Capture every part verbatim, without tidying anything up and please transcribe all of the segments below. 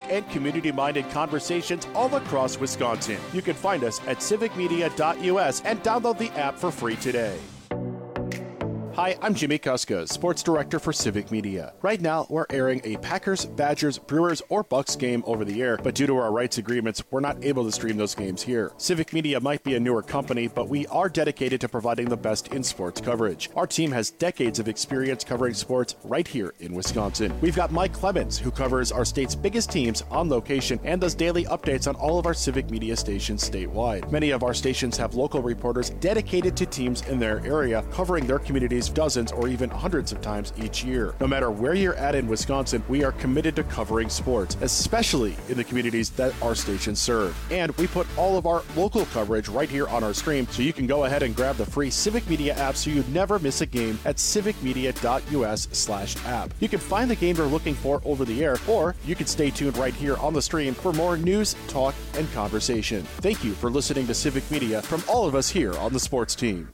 and community-minded conversations all across Wisconsin. You can find us at civic media dot U S and download the app for free today. Hi, I'm Jimmy Kuska, Sports Director for Civic Media. Right now, we're airing a Packers, Badgers, Brewers, or Bucks game over the air, but due to our rights agreements, we're not able to stream those games here. Civic Media might be a newer company, but we are dedicated to providing the best in sports coverage. Our team has decades of experience covering sports right here in Wisconsin. We've got Mike Clemens, who covers our state's biggest teams on location and does daily updates on all of our Civic Media stations statewide. Many of our stations have local reporters dedicated to teams in their area, covering their communities dozens or even hundreds of times each year. No matter where you're at in Wisconsin, we are committed to covering sports, especially in the communities that our stations serve. And we put all of our local coverage right here on our stream, so you can go ahead and grab the free Civic Media app so you never miss a game at civic media dot U S slash app. You can find the game you're looking for over the air, or you can stay tuned right here on the stream for more news, talk, and conversation. Thank you for listening to Civic Media from all of us here on the sports team.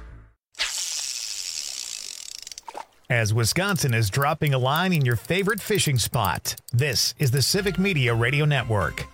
As Wisconsin is dropping a line in your favorite fishing spot, this is the Civic Media Radio Network.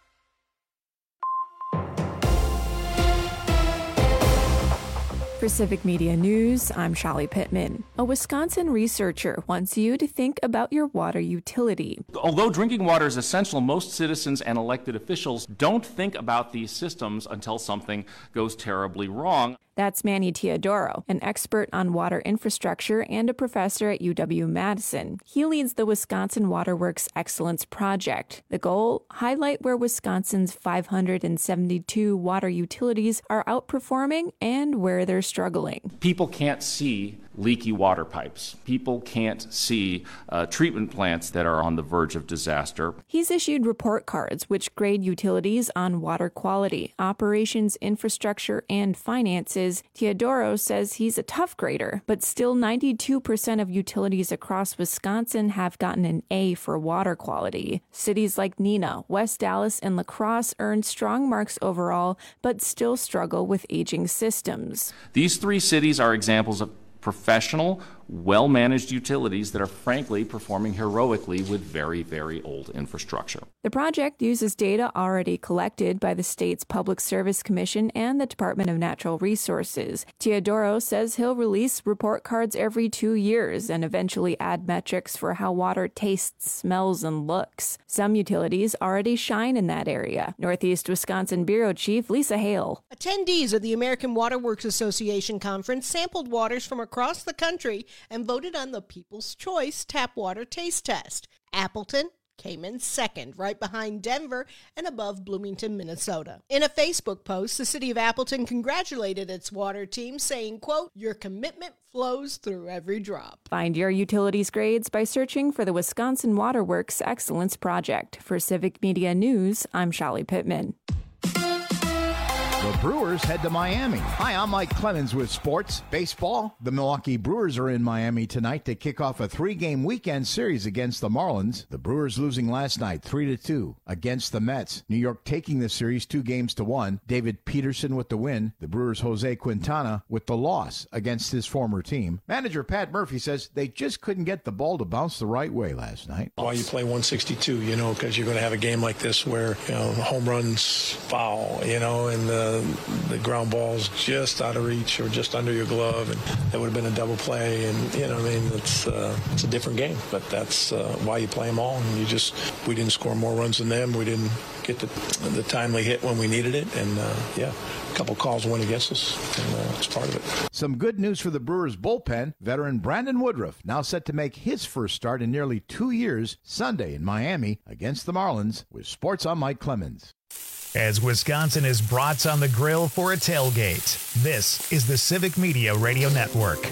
For Civic Media News, I'm Shelly Pittman. A Wisconsin researcher wants you to think about your water utility. Although drinking water is essential, most citizens and elected officials don't think about these systems until something goes terribly wrong. That's Manny Teodoro, an expert on water infrastructure and a professor at U W-Madison. He leads the Wisconsin Waterworks Excellence Project. The goal? Highlight where Wisconsin's five hundred seventy-two water utilities are outperforming and where they're struggling. People can't see leaky water pipes. People can't see uh, treatment plants that are on the verge of disaster. He's issued report cards which grade utilities on water quality, operations, infrastructure, and finances. Teodoro says he's a tough grader, but still ninety-two percent of utilities across Wisconsin have gotten an A for water quality. Cities like Neenah, West Dallas, and La Crosse earned strong marks overall, but still struggle with aging systems. These three cities are examples of professional, well-managed utilities that are frankly performing heroically with very, very old infrastructure. The project uses data already collected by the state's Public Service Commission and the Department of Natural Resources. Teodoro says he'll release report cards every two years and eventually add metrics for how water tastes, smells, and looks. Some utilities already shine in that area. Northeast Wisconsin Bureau Chief Lisa Hale. Attendees of the American Waterworks Association Conference sampled waters from across the country and voted on the People's Choice Tap Water Taste Test. Appleton came in second, right behind Denver and above Bloomington, Minnesota. In a Facebook post, the city of Appleton congratulated its water team, saying, quote, "Your commitment flows through every drop." Find your utilities grades by searching for the Wisconsin Waterworks Excellence Project. For Civic Media News, I'm Shelly Pittman. The Brewers head to Miami. Hi, I'm Mike Clemens with sports. Baseball. The Milwaukee Brewers are in Miami tonight to kick off a three-game weekend series against the Marlins. The Brewers losing last night three to two against the Mets. New York taking the series two games to one. David Peterson with the win. The Brewers' Jose Quintana with the loss against his former team. Manager Pat Murphy says they just couldn't get the ball to bounce the right way last night. Why you play one sixty-two, you know, because you're going to have a game like this where, you know, home runs foul, you know, and the the ground ball's just out of reach or just under your glove, and it would have been a double play. And you know, I mean, it's uh, it's a different game, but that's uh, why you play them all. And you just we didn't score more runs than them. We didn't get the the timely hit when we needed it, and uh, yeah, a couple calls went against us, and uh, it's part of it. Some good news for the Brewers bullpen. Veteran Brandon Woodruff now set to make his first start in nearly two years Sunday in Miami against the Marlins. With sports, I'm Mike Clemens. As Wisconsin is brats on the grill for a tailgate, this is the Civic Media Radio Network.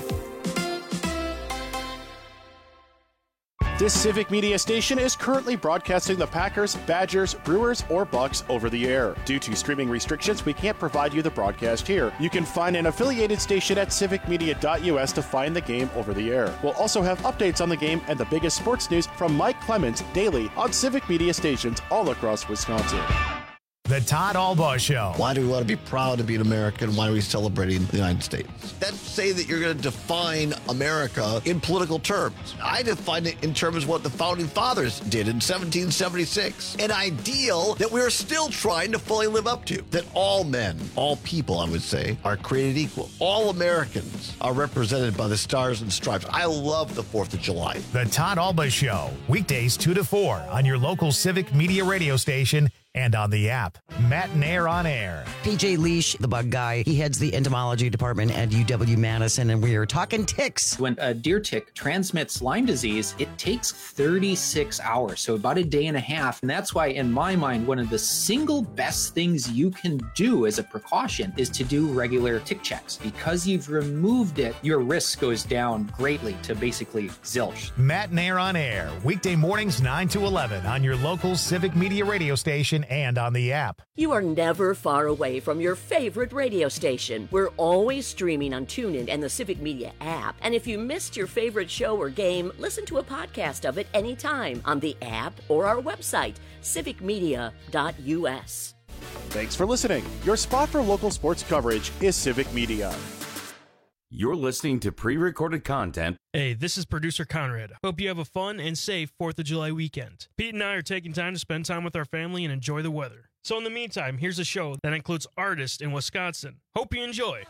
This Civic Media station is currently broadcasting the Packers, Badgers, Brewers, or Bucks over the air. Due to streaming restrictions, we can't provide you the broadcast here. You can find an affiliated station at civic media dot U S to find the game over the air. We'll also have updates on the game and the biggest sports news from Mike Clemens daily on Civic Media stations all across Wisconsin. The Todd Albaugh Show. Why do we want to be proud to be an American? Why are we celebrating the United States? That's say that you're going to define America in political terms. I define it in terms of what the Founding Fathers did in seventeen seventy-six. An ideal that we're still trying to fully live up to. That all men, all people, I would say, are created equal. All Americans are represented by the stars and stripes. I love the fourth of July. The Todd Albaugh Show, weekdays two to four on your local Civic Media radio station and on the app. Matt Nair on air. P J Leash, the bug guy, he heads the entomology department at U W Madison, and we are talking ticks. When a deer tick transmits Lyme disease, it takes thirty-six hours, so about a day and a half. And that's why, in my mind, one of the single best things you can do as a precaution is to do regular tick checks. Because you've removed it, your risk goes down greatly to basically zilch. Matt Nair on air, weekday mornings nine to eleven on your local Civic Media radio station and on the app. You are never far away from your favorite radio station. We're always streaming on TuneIn and the Civic Media app. And if you missed your favorite show or game, listen to a podcast of it anytime on the app or our website, civic media dot u s. Thanks for listening. Your spot for local sports coverage is Civic Media. You're listening to pre-recorded content. Hey, this is producer Conrad. Hope you have a fun and safe fourth of July weekend. Pete and I are taking time to spend time with our family and enjoy the weather. So in the meantime, here's a show that includes artists in Wisconsin. Hope you enjoy.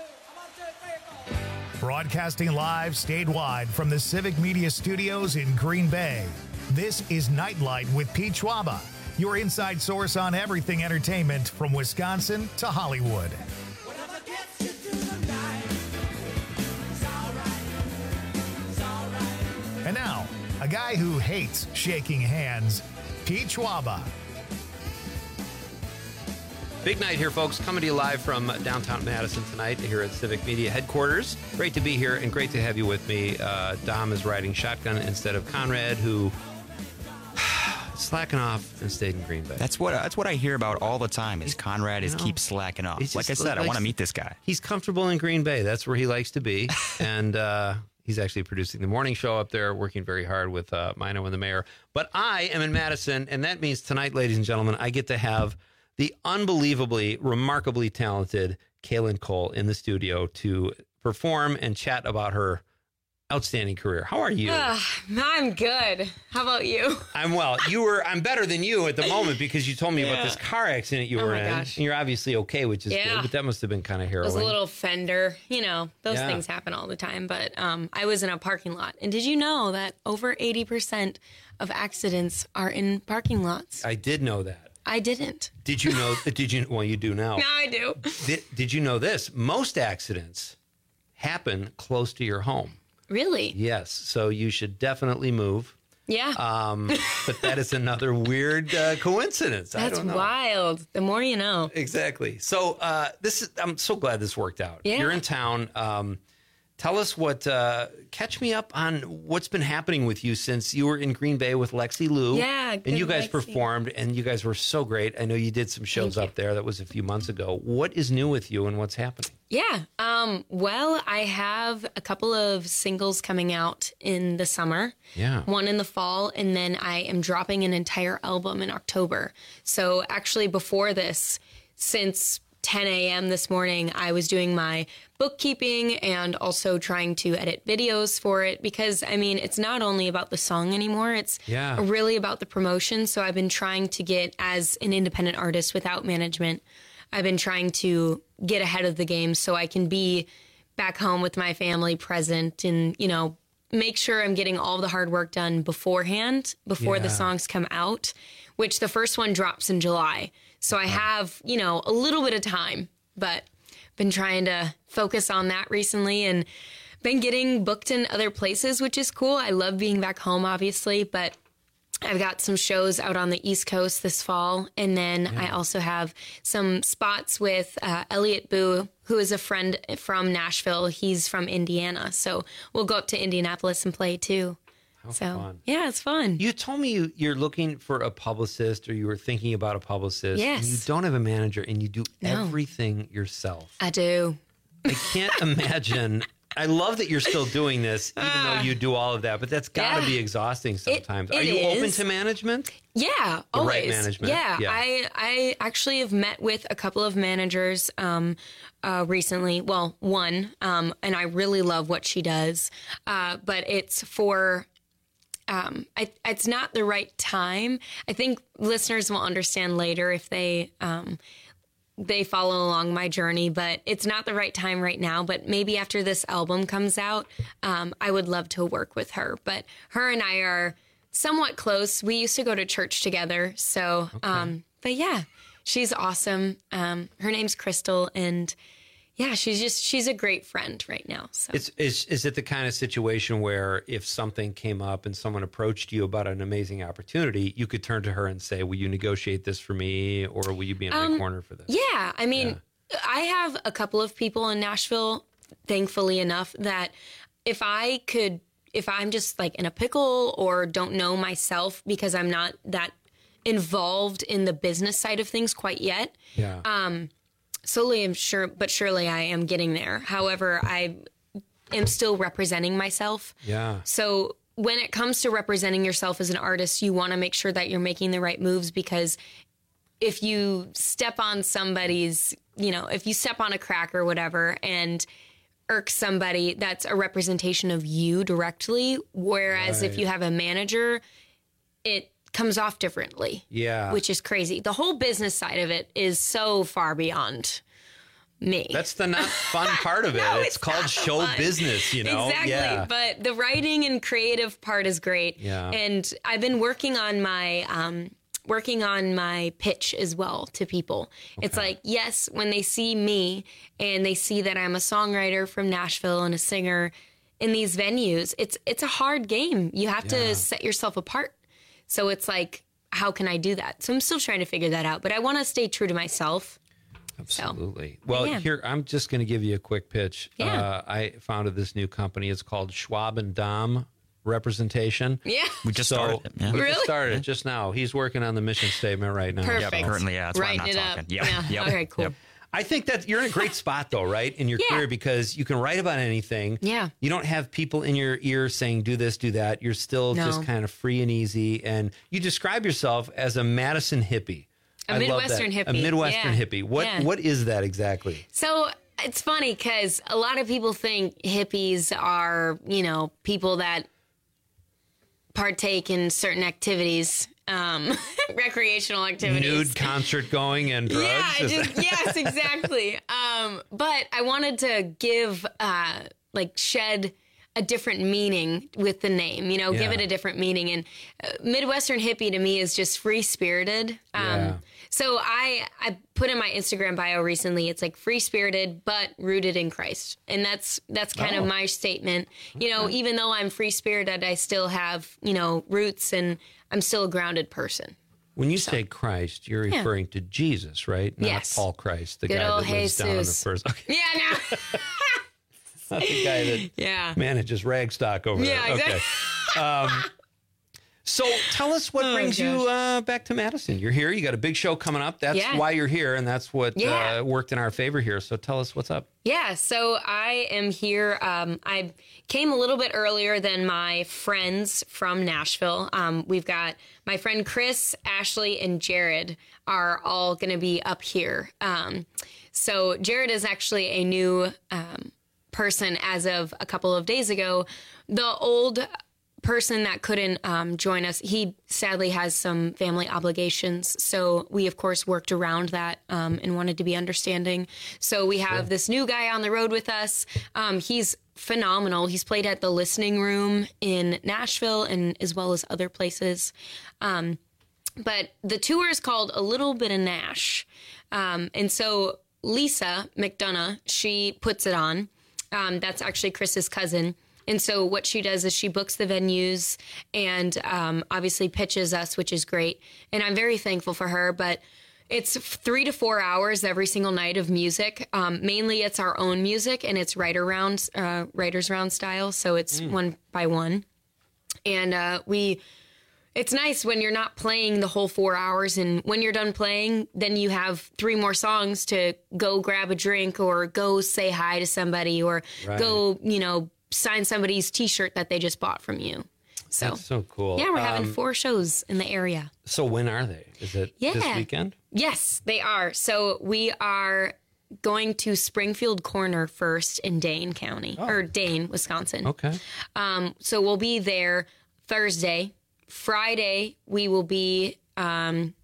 Broadcasting live statewide from the Civic Media Studios in Green Bay. This is Nightlight with Pete Schwaba, your inside source on everything entertainment from Wisconsin to Hollywood. And now, a guy who hates shaking hands, Pete Schwaba. Big night here, folks. Coming to you live from downtown Madison tonight here at Civic Media headquarters. Great to be here and great to have you with me. Uh, Dom is riding shotgun instead of Conrad, who slacking off and stayed in Green Bay. That's what that's what I hear about all the time is Conrad is keep slacking off. Like I said, I want to meet this guy. He's comfortable in Green Bay. That's where he likes to be. and uh, he's actually producing the morning show up there, working very hard with uh, Mino and the mayor. But I am in Madison, and that means tonight, ladies and gentlemen, I get to have the unbelievably, remarkably talented Kaylin Cole in the studio to perform and chat about her outstanding career. How are you? Uh, I'm good. How about you? I'm well. You were. I'm better than you at the moment because you told me yeah. about this car accident you oh were my in. Gosh. And you're obviously okay, which is yeah. good, but that must have been kind of harrowing. It was a little fender. You know, those yeah. things happen all the time. But um, I was in a parking lot. And did you know that over eighty percent of accidents are in parking lots? I did know that. I didn't. Did you know? Did you? Well, you do now. Now I do. Did, did you know this? Most accidents happen close to your home. Really? Yes. So you should definitely move. Yeah. Um, but that is another weird uh, coincidence. That's I don't know. wild. The more you know. Exactly. So uh, this is. I'm so glad this worked out. Yeah. You're in town. Um, Tell us what, uh, catch me up on what's been happening with you since you were in Green Bay with Lexi Lou. Yeah, and you guys Lexi. performed, and you guys were so great. I know you did some shows up there. That was a few months ago. What is new with you and what's happening? Yeah. Um, well, I have a couple of singles coming out in the summer. Yeah. One in the fall, and then I am dropping an entire album in October. So actually before this, since ten a.m. this morning, I was doing my bookkeeping and also trying to edit videos for it because, I mean, it's not only about the song anymore. It's yeah. really about the promotion. So I've been trying to get, as an independent artist without management, I've been trying to get ahead of the game so I can be back home with my family present and, you know, make sure I'm getting all the hard work done beforehand, before yeah. the songs come out, which the first one drops in July. So I have, you know, a little bit of time, but been trying to focus on that recently and been getting booked in other places, which is cool. I love being back home, obviously, but I've got some shows out on the East Coast this fall. And then yeah. I also have some spots with uh, Elliot Boo, who is a friend from Nashville. He's from Indiana. So we'll go up to Indianapolis and play too. How so, fun. Yeah, it's fun. You told me you, you're looking for a publicist or you were thinking about a publicist. Yes. And you don't have a manager and you do No. everything yourself. I do. I can't imagine I love that you're still doing this, even uh, though you do all of that, but that's got to yeah. be exhausting sometimes. It, it Are you is. open to management? Yeah, the always. Right management. Yeah, yeah, I I actually have met with a couple of managers um, uh, recently. Well, one, um, and I really love what she does, uh, but it's for. Um, I, it's not the right time. I think listeners will understand later if they um, they follow along my journey, but it's not the right time right now. But maybe after this album comes out, um, I would love to work with her. But her and I are somewhat close. We used to go to church together. So, okay. um, but yeah, she's awesome. Um, her name's Crystal, and yeah, she's just, she's a great friend right now. So it's, is, is it the kind of situation where if something came up and someone approached you about an amazing opportunity, you could turn to her and say, will you negotiate this for me? Or will you be in um, my corner for this? Yeah. I mean, yeah. I have a couple of people in Nashville, thankfully enough, that if I could, if I'm just like in a pickle or don't know myself because I'm not that involved in the business side of things quite yet. Yeah. Um, Slowly, I'm sure, but surely I am getting there. However, I am still representing myself. Yeah. So when it comes to representing yourself as an artist, you want to make sure that you're making the right moves, because if you step on somebody's, you know, if you step on a crack or whatever and irk somebody, that's a representation of you directly. Whereas right. if you have a manager, it comes off differently. Yeah. Which is crazy. The whole business side of it is so far beyond me. That's the not fun part of it. no, it's, it's called show fun. business, you know? Exactly. Yeah. But the writing and creative part is great. Yeah. And I've been working on my um working on my pitch as well to people. Okay. It's like, yes, when they see me and they see that I'm a songwriter from Nashville and a singer in these venues, it's it's a hard game. You have yeah. to set yourself apart. So it's like, how can I do that? So I'm still trying to figure that out, but I want to stay true to myself. Absolutely. So, well, yeah. here, I'm just going to give you a quick pitch. Yeah. Uh, I founded this new company. It's called Schwab and Dom Representation. Yeah. We just so, started it. Yeah. We really? just started it just now. He's working on the mission statement right now. Perfect. Yep, currently, yeah. That's Writing why I'm not it talking. up. Yep. Yeah. Yep. Okay, cool. Yep. I think that you're in a great spot, though, right, in your yeah. career, because you can write about anything. Yeah. You don't have people in your ear saying, do this, do that. You're still no. just kind of free and easy. And you describe yourself as a Madison hippie. A I Midwestern love that. hippie. A Midwestern yeah. hippie. What yeah. What is that exactly? So it's funny because a lot of people think hippies are, you know, people that partake in certain activities. Um, recreational activities, nude concert going and drugs. Yeah, just, yes, exactly. Um, but I wanted to give, uh, like, shed a different meaning with the name. You know, yeah. give it a different meaning. And uh, Midwestern hippie to me is just free spirited. Um, yeah. So I I put in my Instagram bio recently. It's like free spirited but rooted in Christ, and that's that's kind oh. of my statement. You know, okay. even though I'm free spirited, I still have, you know, roots, and I'm still a grounded person. When you so. say Christ, you're referring yeah. to Jesus, right? Not yes. Paul Christ, the Good guy old that lives Jesus. down on the first. Okay. Yeah, no. Not the guy that yeah. manages Ragstock over yeah, there. Exactly. Okay. Um, so tell us what oh, brings gosh. you uh, back to Madison. You're here. You got a big show coming up. That's yeah. why you're here, and that's what yeah. uh, worked in our favor here. So tell us what's up. Yeah, so I am here. Um, I came a little bit earlier than my friends from Nashville. Um, we've got my friend Chris, Ashley, and Jared are all going to be up here. Um, so Jared is actually a new um, person as of a couple of days ago. The old person that couldn't um, join us, he sadly has some family obligations. So we, of course, worked around that um, and wanted to be understanding. So we have sure. this new guy on the road with us. Um, he's phenomenal. He's played at the Listening Room in Nashville and as well as other places. Um, but the tour is called A Little Bit of Nash. Um, and so Lisa McDonough, she puts it on. Um, that's actually Chris's cousin. And so what she does is she books the venues and um, obviously pitches us, which is great. And I'm very thankful for her. But it's three to four hours every single night of music. Um, mainly it's our own music, and it's writer round, uh, writer's round style. So it's mm. one by one. And uh, we It's nice when you're not playing the whole four hours, and when you're done playing, then you have three more songs to go grab a drink or go say hi to somebody or Right. go, you know, sign somebody's T-shirt that they just bought from you. So That's so cool. yeah, we're having Um, four shows in the area. So when are they? Is it Yeah. this weekend? Yes, they are. So we are going to Springfield Corner first in Dane County, or Dane, Wisconsin. Okay. Um, so we'll be there Thursday. Friday, we will be um,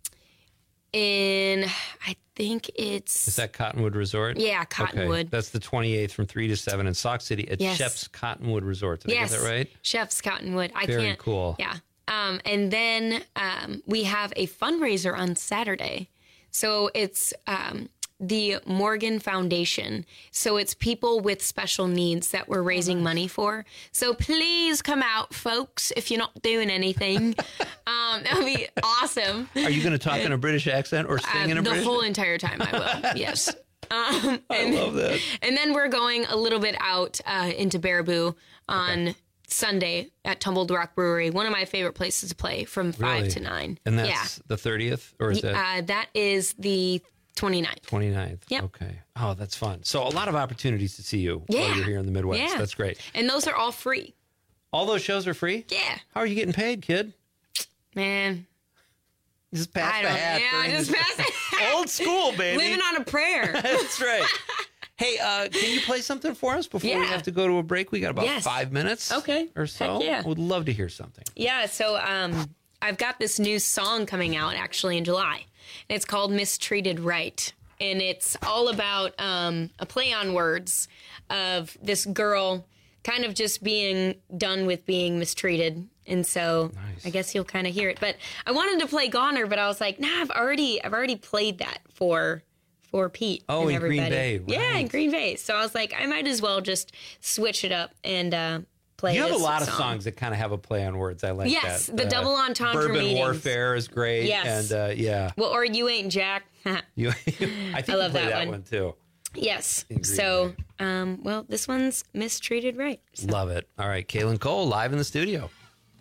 in, I think it's... Is that Cottonwood Resort? Yeah, Cottonwood. Okay. That's the twenty-eighth from three to seven in Sauk City at Yes. Chef's Cottonwood Resort. Did yes, I get that right? Chef's Cottonwood. I Very can't. cool. Yeah. Um, and then um, we have a fundraiser on Saturday. So it's um, the Morgan Foundation. So it's people with special needs that we're raising money for. So please come out, folks, if you're not doing anything. um, that would be awesome. Are you going to talk in a British accent or sing Um, in a the British whole entire time I will. Yes. Um, I and, love that. And then we're going a little bit out uh, into Baraboo on Sunday at Tumbled Rock Brewery, one of my favorite places to play from five Really? to nine. And yeah. that's the thirtieth? Or is that Uh, that is the twenty-ninth. twenty-ninth? Yep. Okay. Oh, that's fun. So a lot of opportunities to see you Yeah. while you're here in the Midwest. Yeah. That's great. And those are all free. All those shows are free? Yeah. How are you getting paid, kid? Man. Just pass I the don't hat. Yeah, during just this- pass it. Old school, baby. Living on a prayer. That's right. Hey, uh, can you play something for us before we Yeah. have to go to a break? We got about Yes. five minutes Okay. or so. Heck yeah. Would love to hear something. Yeah, so um, I've got this new song coming out actually in July. And it's called Mistreated Right. And it's all about um, a play on words of this girl kind of just being done with being mistreated. And so I guess you'll kind of hear it. But I wanted to play Goner, but I was like, nah, I've already I've already played that for for Pete. Oh, and in Green everybody. Bay, Yeah, in right. Green Bay. So I was like, I might as well just switch it up and uh, play You have a this lot of song. songs that kind of have a play on words. I like Yes, that. the double entendre Bourbon meetings. Warfare is great. Yes. And uh, yeah. Well, or You Ain't Jack. You, I think I love you play that that one. one too. Yes. In Green So, um, well, this one's Mistreated Right. Love it. All right, Kaylin Cole live in the studio.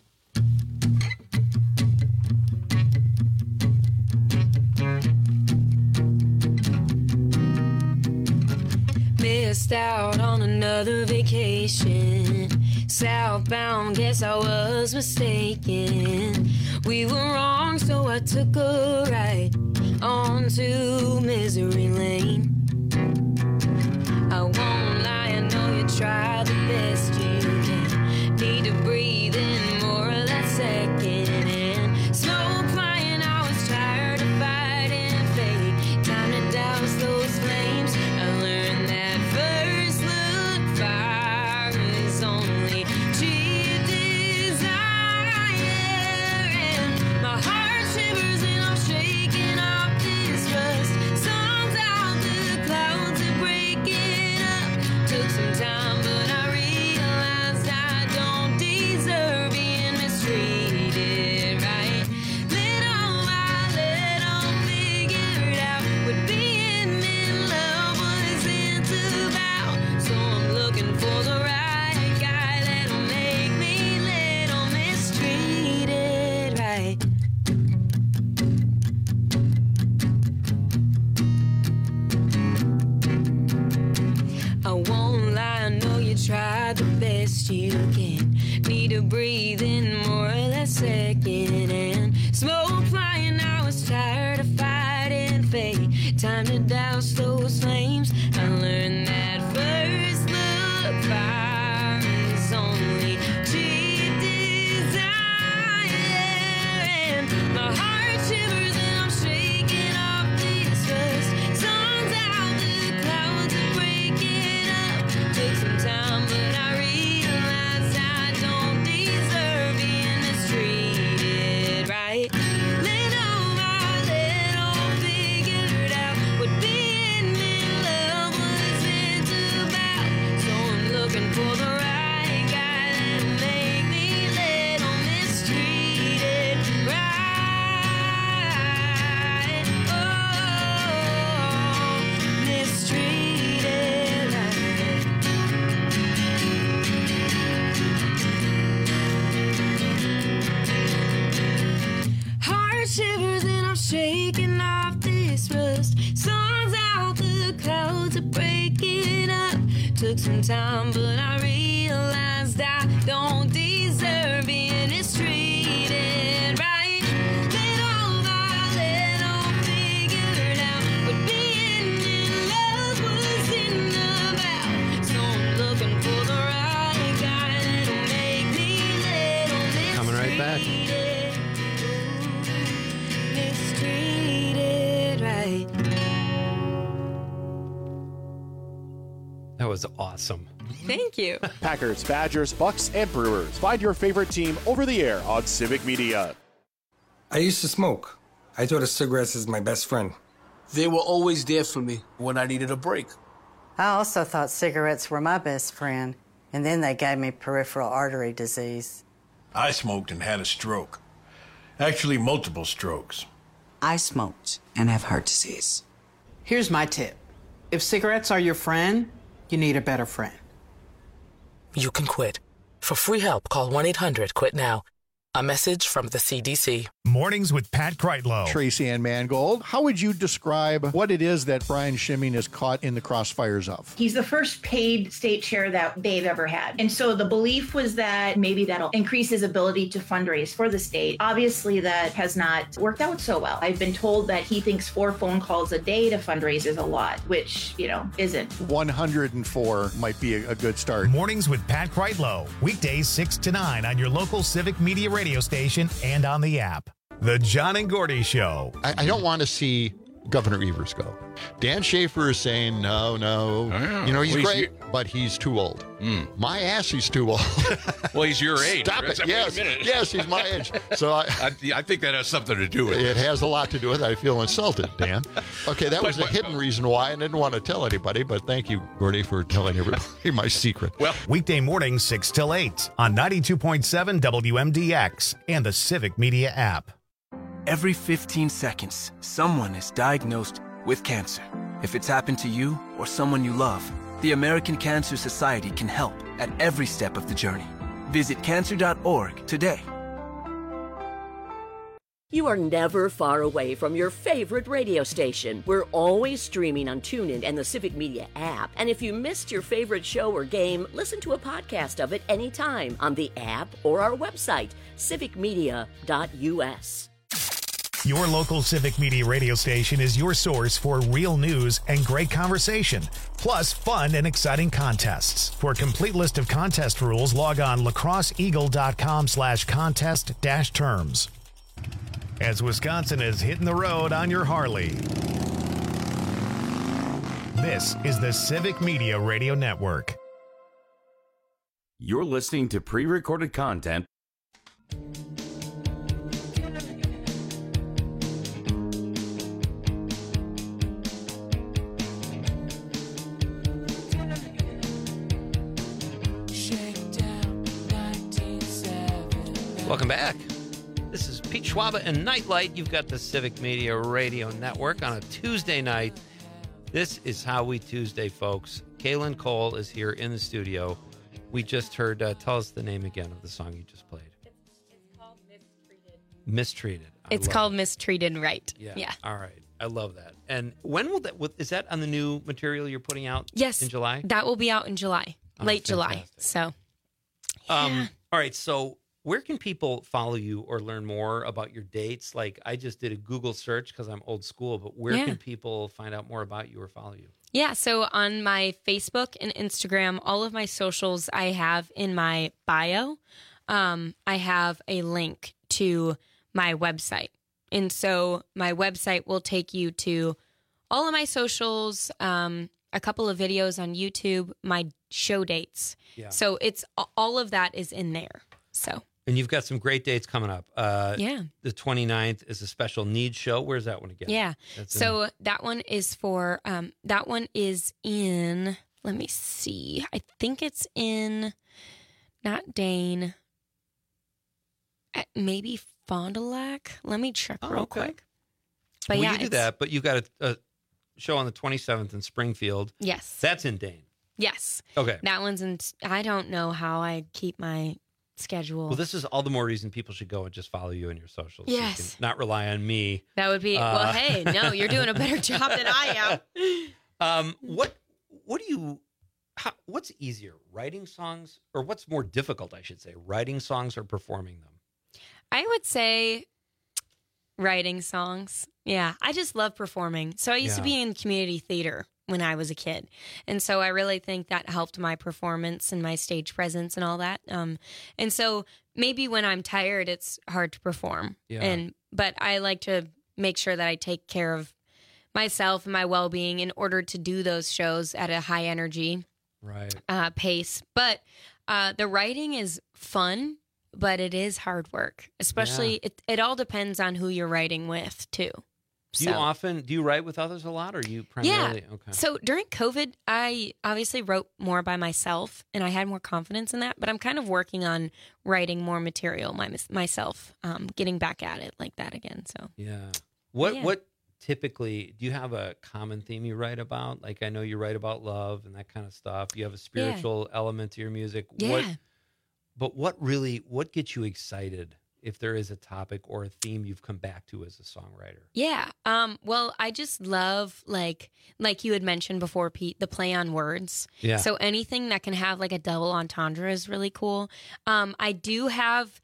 Missed out on another vacation. Southbound, guess I was mistaken. We were wrong, so I took a ride onto Misery Lane. I won't lie, I know you tried the best you can. Need to breathe in more or less second and smoke flying. I was tired of fighting fate. Time to douse those flames. I learned that first look fire is only cheap desire. And my heart shivers and I'm shaking off this rust. Sun's out, the clouds are breaking up. Took some time, but I realized I don't deserve being mistreated right. Little by little, figured out what being in love wasn't about. So I'm looking for the right guy that'll make me little mistreated right. I won't lie, I know you tried the best you can. Need to breathe in more or less second and smoke flying. I was tired of fighting fate. Time to douse those flames. I learned that first look fire is only cheap desire. And my heart shivers and I'm shaking off this rust. Sun's out, the clouds are breaking up. Took some time, but I realized I don't deserve being mistreated right. Little by little, figured out what being shaking off this rust. Songs out, the clouds are breaking up. Took some time, but I realized I don't deserve being mistreated right. Little by little, figured out what being in love wasn't about. So I'm looking for the right guy that'll make me little mistreated. Coming right back. Mistreated right. That was awesome. Thank you. Packers, Badgers, Bucks, and Brewers. Find your favorite team over the air on Civic Media. I used to smoke. I thought of cigarettes as my best friend. They were always there for me when I needed a break. I also thought cigarettes were my best friend, and then they gave me peripheral artery disease. I smoked and had a stroke. Actually, multiple strokes. I smoked and have heart disease. Here's my tip. If cigarettes are your friend, you need a better friend. You can quit. For free help, call one eight hundred quit now. A message from the C D C. Mornings with Pat Kreitlow. Tracy Ann Mangold, how would you describe what it is that Brian Schimming is caught in the crossfires of? He's the first paid state chair that they've ever had. And so the belief was that maybe that'll increase his ability to fundraise for the state. Obviously, that has not worked out so well. I've been told that he thinks four phone calls a day to fundraise is a lot, which, you know, isn't. one hundred four might be a, a good start. Mornings with Pat Kreitlow. Weekdays six to nine on your local Civic Media radio station and on the app. The John and Gordy Show. I, I don't want to see Governor Evers go. Dan Schaefer is saying, no, no. Oh, yeah. You know, he's well, great, he's, but he's too old. Mm. My ass, he's too old. Well, he's your age. Stop Chris. it. Yes, yes, he's my age. So I, I, I think that has something to do with it. it. It has a lot to do with it. I feel insulted, Dan. Okay, that but, was a but, hidden reason why I didn't want to tell anybody, but thank you, Gordy, for telling everybody my secret. Well, weekday mornings six till eight on ninety-two point seven W M D X and the Civic Media app. Every fifteen seconds, someone is diagnosed with cancer. If it's happened to you or someone you love, the American Cancer Society can help at every step of the journey. Visit cancer dot org today. You are never far away from your favorite radio station. We're always streaming on TuneIn and the Civic Media app. And if you missed your favorite show or game, listen to a podcast of it anytime on the app or our website, civic media dot U S. Your local Civic Media radio station is your source for real news and great conversation, plus fun and exciting contests. For a complete list of contest rules, log on lacrosseeagle.com slash contest dash terms. As Wisconsin is hitting the road on your Harley. This is the Civic Media Radio Network. You're listening to pre-recorded content. Welcome back. This is Pete Schwaba and Nightlight. You've got the Civic Media Radio Network on a Tuesday night. This is How We Tuesday, folks. Kaylin Cole is here in the studio. We just heard, uh, tell us the name again of the song you just played. It's, it's called Mistreated. Mistreated. I It's love called it. Mistreated Right. Yeah. yeah. All right. I love that. And when will that, is that on the new material you're putting out Yes. in July? That will be out in July, Oh, late July. fantastic. So, Um, all right. So where can people follow you or learn more about your dates? Like I just did a Google search because I'm old school, but where Yeah. can people find out more about you or follow you? yeah. So on my Facebook and Instagram, all of my socials I have in my bio. Um, I have a link to my website. And so my website will take you to all of my socials, um, a couple of videos on YouTube, my show dates. Yeah. So it's all of that is in there. So. And you've got some great dates coming up. Uh, Yeah. The twenty-ninth is a special needs show. Where's that one again? Yeah. That's in- So that one is for, um, that one is in, let me see. I think it's in, not Dane, at maybe Fond du Lac. Let me check Oh, real okay. quick. But well, yeah, you do it's- that, but you got a, a show on the twenty-seventh in Springfield. Yes. That's in Dane. Yes. Okay. That one's in, I don't know how I keep my schedule. Well, this is all the more reason people should go and just follow you in your socials. Yes. So you can not rely on me. That would be, Uh, well, hey, no, you're doing a better job than I am. Um, what, what do you, how, what's easier, writing songs, or what's more difficult, I should say, writing songs or performing them? I would say writing songs. Yeah, I just love performing. So I used to Yeah. be in community theater when I was a kid. And so I really think that helped my performance and my stage presence and all that. Um, and so maybe when I'm tired, it's hard to perform. Yeah. And but I like to make sure that I take care of myself and my well-being in order to do those shows at a high energy Right. uh, pace. But uh, the writing is fun, but it is hard work. Especially, Yeah. it, it all depends on who you're writing with, too. Do you often, do you write with others a lot, or you primarily? Yeah. Okay. So during COVID, I obviously wrote more by myself, and I had more confidence in that. But I'm kind of working on writing more material my, myself, um, getting back at it like that again. So Yeah. What, Yeah. what typically, do you have a common theme you write about? Like, I know you write about love and that kind of stuff. You have a spiritual element to your music. Yeah. What, but what really, what gets you excited if there is a topic or a theme you've come back to as a songwriter? Yeah. Um, well, I just love, like, like you had mentioned before, Pete, the play on words. Yeah. So anything that can have like a double entendre is really cool. Um, I do have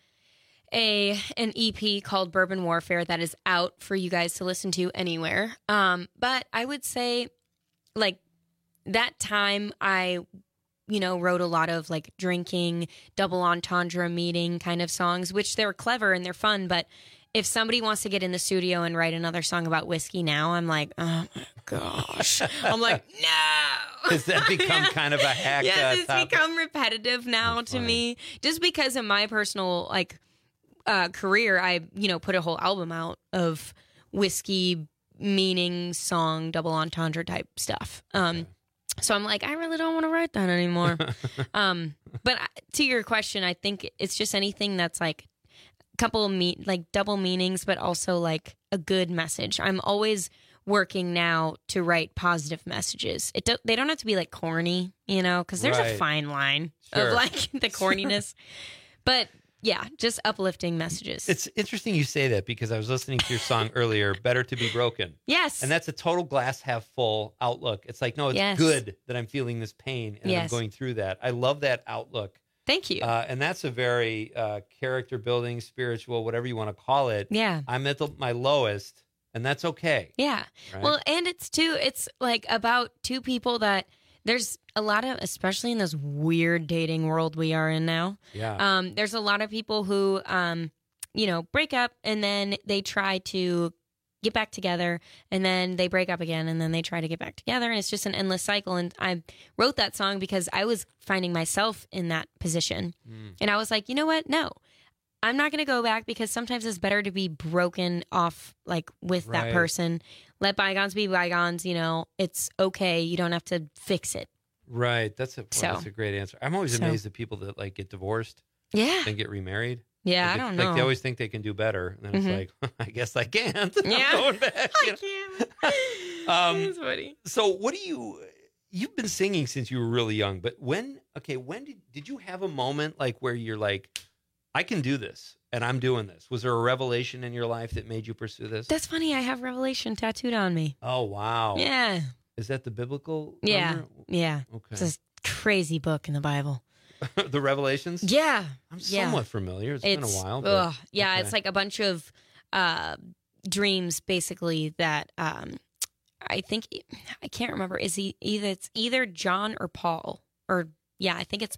a an E P called Bourbon Warfare that is out for you guys to listen to anywhere. Um, but I would say, like, that time I, you know, wrote a lot of like drinking, double entendre meaning kind of songs, which they're clever and they're fun. But if somebody wants to get in the studio and write another song about whiskey now, I'm like, oh my gosh. I'm like, no. Has that become kind of a hack? Yes, uh, it's topic? become repetitive now to me. Just because of my personal like uh, career, I, you know, put a whole album out of whiskey meaning song, double entendre type stuff. Um, okay. So I'm like, I really don't want to write that anymore. um, but to your question, I think it's just anything that's like a couple of me like double meanings, but also like a good message. I'm always working now to write positive messages. It do, they don't have to be like corny, you know, because there's Right. a fine line Sure. of like the corniness. But yeah, just uplifting messages. It's interesting you say that because I was listening to your song earlier, Better to Be Broken. Yes. And that's a total glass half full outlook. It's like, no, it's Yes. good that I'm feeling this pain and Yes. I'm going through that. I love that outlook. Thank you. Uh, and that's a very uh, character building, spiritual, whatever you want to call it. Yeah. I'm at the, my lowest, and that's okay. Yeah. Right? Well, and it's too, it's like about two people that there's a lot of, especially in this weird dating world we are in now. Yeah. Um, there's a lot of people who, um, you know, break up and then they try to get back together and then they break up again and then they try to get back together. And it's just an endless cycle. And I wrote that song because I was finding myself in that position. Mm. And I was like, you know what? No. I'm not going to go back because sometimes it's better to be broken off like with Right. that person. Let bygones be bygones, you know. It's okay. You don't have to fix it. Right. That's a, well, So- that's a great answer. I'm always So- amazed at people that like get divorced Yeah. and get remarried. Yeah, Like, I if- don't Like know. they always think they can do better. And then Mhm. it's like, I guess I can't. Yeah. I'm going back. you know? can't. Um, That's funny. So what do you, you've been singing since you were really young, but when, okay, when did, did you have a moment like where you're like, I can do this and I'm doing this? Was there a revelation in your life that made you pursue this? That's funny. I have Revelation tattooed on me. Oh, wow. Yeah. Is that the biblical Yeah. number? Yeah. Okay. It's this crazy book in the Bible. The Revelations? Yeah. I'm yeah. somewhat familiar. It's been a while. But, ugh, yeah, okay. it's like a bunch of uh, dreams, basically, that um, I think, I can't remember. Is he either, it's either John or Paul. Or, yeah, I think it's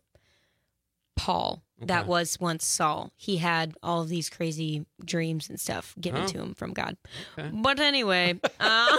Paul that Okay. was once Saul. He had all of these crazy dreams and stuff given Oh. to him from God. Okay. But anyway, uh,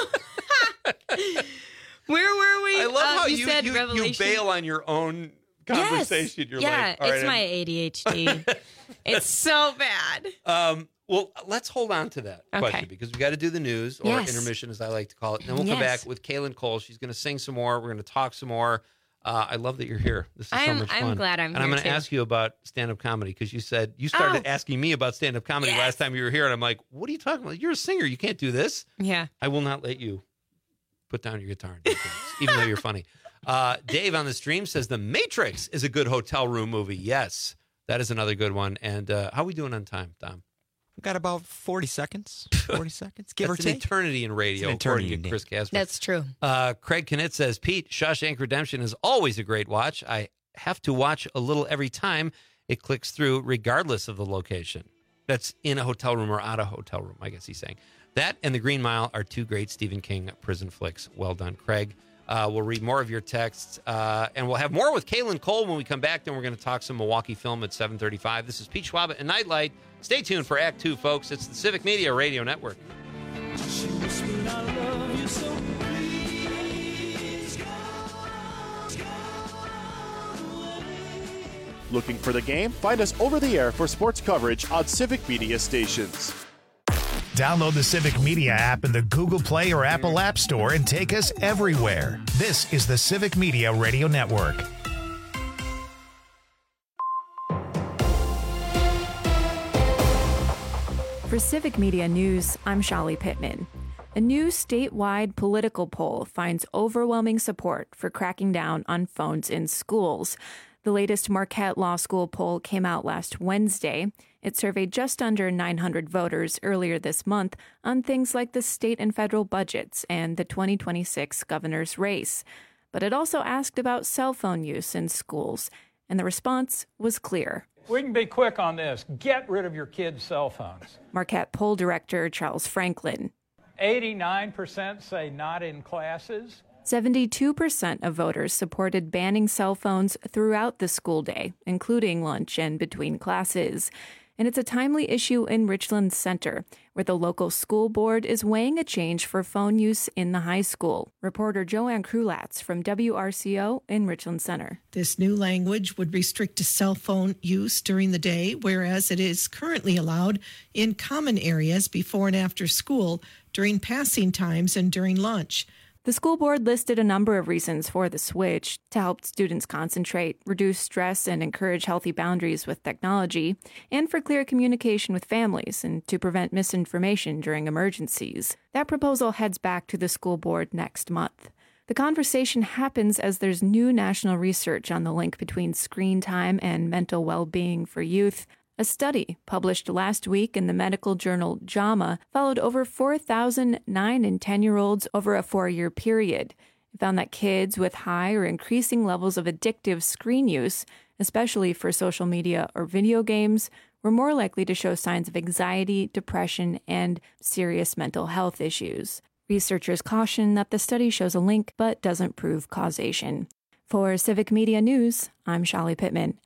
where were we? I love Uh, how you, you, said you, you Revelation. bail on your own conversation. Yes. You're yeah, like, all it's right, my I'm- A D H D. It's so bad. Um, well, let's hold on to that Okay. question because we got to do the news or Yes. intermission, as I like to call it. And then we'll come Yes. back with Kaylin Cole. She's going to sing some more. We're going to talk some more. Uh, I love that you're here. This is so I'm- much I'm fun. glad I'm and I'm here, going to too. ask you about stand-up comedy because you said you started Oh. asking me about stand-up comedy Yes. last time you were here, and I'm like, "What are you talking about? You're a singer. You can't do this." Yeah. I will not let you put down your guitar and do things, even though you're funny. Uh, Dave on the stream says The Matrix is a good hotel room movie. Yes. That is another good one. And uh, how are we doing on time, Dom? We've got about forty seconds. forty seconds, give That's or take. An eternity in radio, It's an eternity, according to Chris Casper. That's true. Uh, Craig Knit says, Pete, Shawshank Redemption is always a great watch. I have to watch a little every time it clicks through, regardless of the location. That's in a hotel room or out of a hotel room, I guess he's saying. That and The Green Mile are two great Stephen King prison flicks. Well done, Craig. Uh, we'll read more of your texts, uh, and we'll have more with Kaylin Cole when we come back. Then we're going to talk some Milwaukee film at seven thirty-five. This is Pete Schwab and Nightlight. Stay tuned for Act Two, folks. It's the Civic Media Radio Network. Looking for the game? Find us over the air for sports coverage on Civic Media stations. Download the Civic Media app in the Google Play or Apple App Store and take us everywhere. This is the Civic Media Radio Network. For Civic Media News, I'm Shali Pittman. A new statewide political poll finds overwhelming support for cracking down on phones in schools. The latest Marquette Law School poll came out last Wednesday. It surveyed just under nine hundred voters earlier this month on things like the state and federal budgets and the twenty twenty-six governor's race. But it also asked about cell phone use in schools, and the response was clear. We can be quick on this. Get rid of your kids' cell phones. Marquette poll director Charles Franklin. eighty-nine percent say not in classes. seventy-two percent of voters supported banning cell phones throughout the school day, including lunch and between classes. And it's a timely issue in Richland Center, where the local school board is weighing a change for phone use in the high school. Reporter Joanne Krulatz from W R C O in Richland Center. This new language would restrict cell phone use during the day, whereas it is currently allowed in common areas before and after school, during passing times and during lunch. The school board listed a number of reasons for the switch: to help students concentrate, reduce stress, and encourage healthy boundaries with technology, and for clear communication with families and to prevent misinformation during emergencies. That proposal heads back to the school board next month. The conversation happens as there's new national research on the link between screen time and mental well-being for youth. A study published last week in the medical journal JAMA followed over four thousand nine and ten-year-olds over a four-year period. It found that kids with high or increasing levels of addictive screen use, especially for social media or video games, were more likely to show signs of anxiety, depression, and serious mental health issues. Researchers caution that the study shows a link but doesn't prove causation. For Civic Media News, I'm Shali Pittman.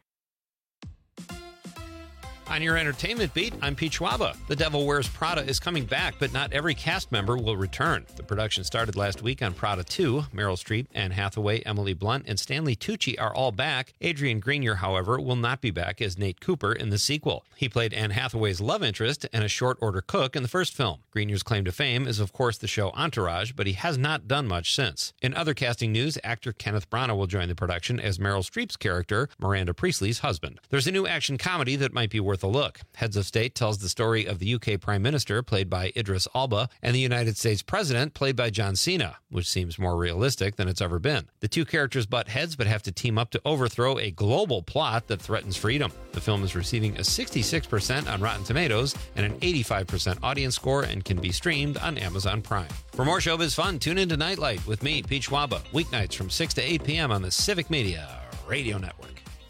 On your entertainment beat, I'm Pete Schwaba. The Devil Wears Prada is coming back, but not every cast member will return. The production started last week on Prada two. Meryl Streep, Anne Hathaway, Emily Blunt, and Stanley Tucci are all back. Adrian Grenier, however, will not be back as Nate Cooper in the sequel. He played Anne Hathaway's love interest and a short-order cook in the first film. Grenier's claim to fame is, of course, the show Entourage, but he has not done much since. In other casting news, actor Kenneth Branagh will join the production as Meryl Streep's character, Miranda Priestley's husband. There's a new action comedy that might be worth a look. Heads of State tells the story of the U K Prime Minister, played by Idris Elba, and the United States President, played by John Cena, which seems more realistic than it's ever been. The two characters butt heads but have to team up to overthrow a global plot that threatens freedom. The film is receiving a sixty-six percent on Rotten Tomatoes and an eighty-five percent audience score and can be streamed on Amazon Prime. For more showbiz fun, tune into Nightlight with me, Pete Schwaba, weeknights from six to eight p.m. on the Civic Media Radio Network.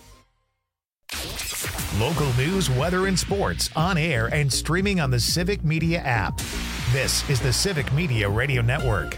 Local news, weather, and sports on air and streaming on the Civic Media app. This is the Civic Media Radio Network.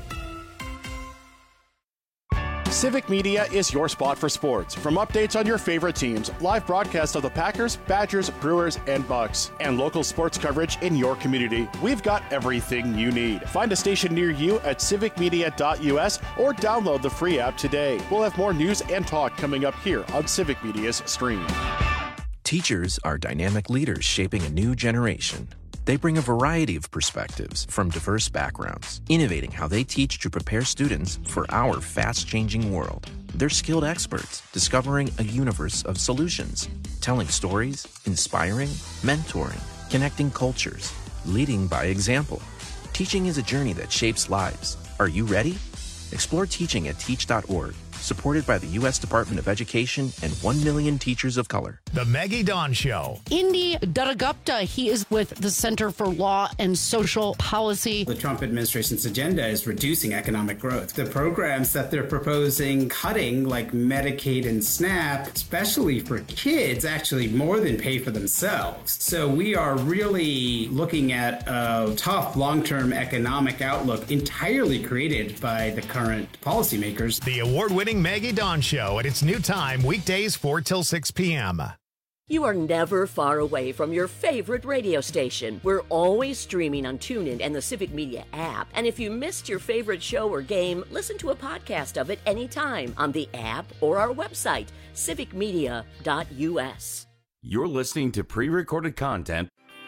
Civic Media is your spot for sports. From updates on your favorite teams, live broadcasts of the Packers, Badgers, Brewers, and Bucks, and local sports coverage in your community, we've got everything you need. Find a station near you at civic media dot u s or download the free app today. We'll have more news and talk coming up here on Civic Media's stream. Teachers are dynamic leaders shaping a new generation. They bring a variety of perspectives from diverse backgrounds, innovating how they teach to prepare students for our fast-changing world. They're skilled experts, discovering a universe of solutions, telling stories, inspiring, mentoring, connecting cultures, leading by example. Teaching is a journey that shapes lives. Are you ready? Explore teaching at teach dot org. supported by the U S Department of Education and one million teachers of color. The Maggie Dawn Show. Indy Dattagupta, he is with the Center for Law and Social Policy. The Trump administration's agenda is reducing economic growth. The programs that they're proposing cutting, like Medicaid and SNAP, especially for kids, actually more than pay for themselves. So we are really looking at a tough long-term economic outlook entirely created by the current policymakers. The award-winning Maggie Dawn Show at its new time, weekdays four till six p.m. You are never far away from your favorite radio station. We're always streaming on TuneIn and the Civic Media app. And if you missed your favorite show or game, listen to a podcast of it anytime on the app or our website, civic media dot u s. You're listening to pre-recorded content.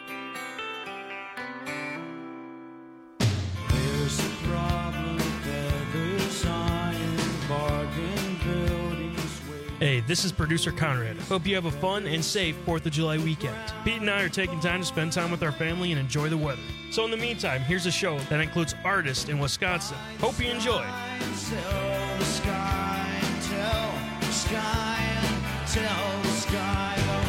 There's a problem with feathers on bargain buildings. Hey, this is producer Conrad. Hope you have a fun and safe fourth of July weekend. Pete and I are taking time to spend time with our family and enjoy the weather. So in the meantime, here's a show that includes artists in Wisconsin. Hope you enjoy. Tell the sky, tell the sky, tell the sky.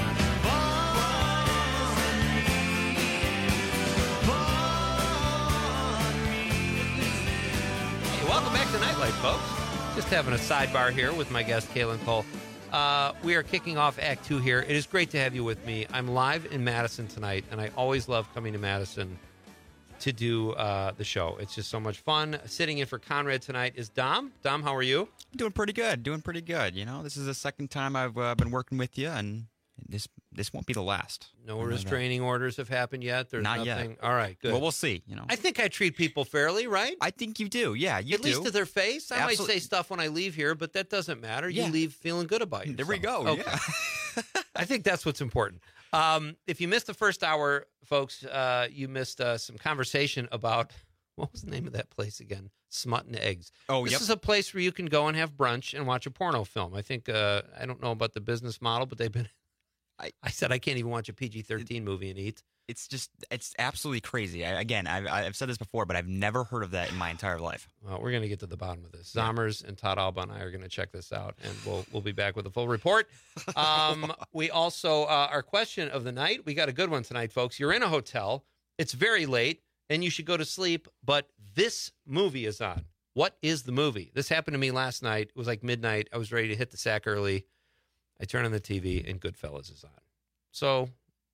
Welcome back to Nightlight, folks. Just having a sidebar here with my guest, Kaylin Cole. Uh, we are kicking off Act Two here. It is great to have you with me. I'm live in Madison tonight, and I always love coming to Madison to do uh, the show. It's just so much fun. Sitting in for Conrad tonight is Dom. Dom, how are you? Doing pretty good. Doing pretty good. You know, this is the second time I've uh, been working with you, and this this won't be the last. No restraining orders have happened yet? There's Not nothing? yet. All right, good. Well, we'll see. You know, I think I treat people fairly, right? I think you do. Yeah, you At do. least to their face. I Absolutely. might say stuff when I leave here, but that doesn't matter. Yeah. You leave feeling good about yourself. There we go. Okay. Yeah. I think that's what's important. Um, if you missed the first hour, folks, uh, you missed uh, some conversation about, what was the name of that place again? Smut and Eggs. Oh, This yep. is a place where you can go and have brunch and watch a porno film. I think, uh, I don't know about the business model, but they've been, I, I said I can't even watch a P G thirteen movie and eat. It's just, it's absolutely crazy. I, again, I've, I've said this before, but I've never heard of that in my entire life. Well, we're going to get to the bottom of this. Zommers and Todd Alba and I are going to check this out, and we'll we'll be back with a full report. Um, we also, uh, our question of the night, we got a good one tonight, folks. You're in a hotel. It's very late, and you should go to sleep, but this movie is on. What is the movie? This happened to me last night. It was like midnight. I was ready to hit the sack early. I turn on the T V, and Goodfellas is on. So,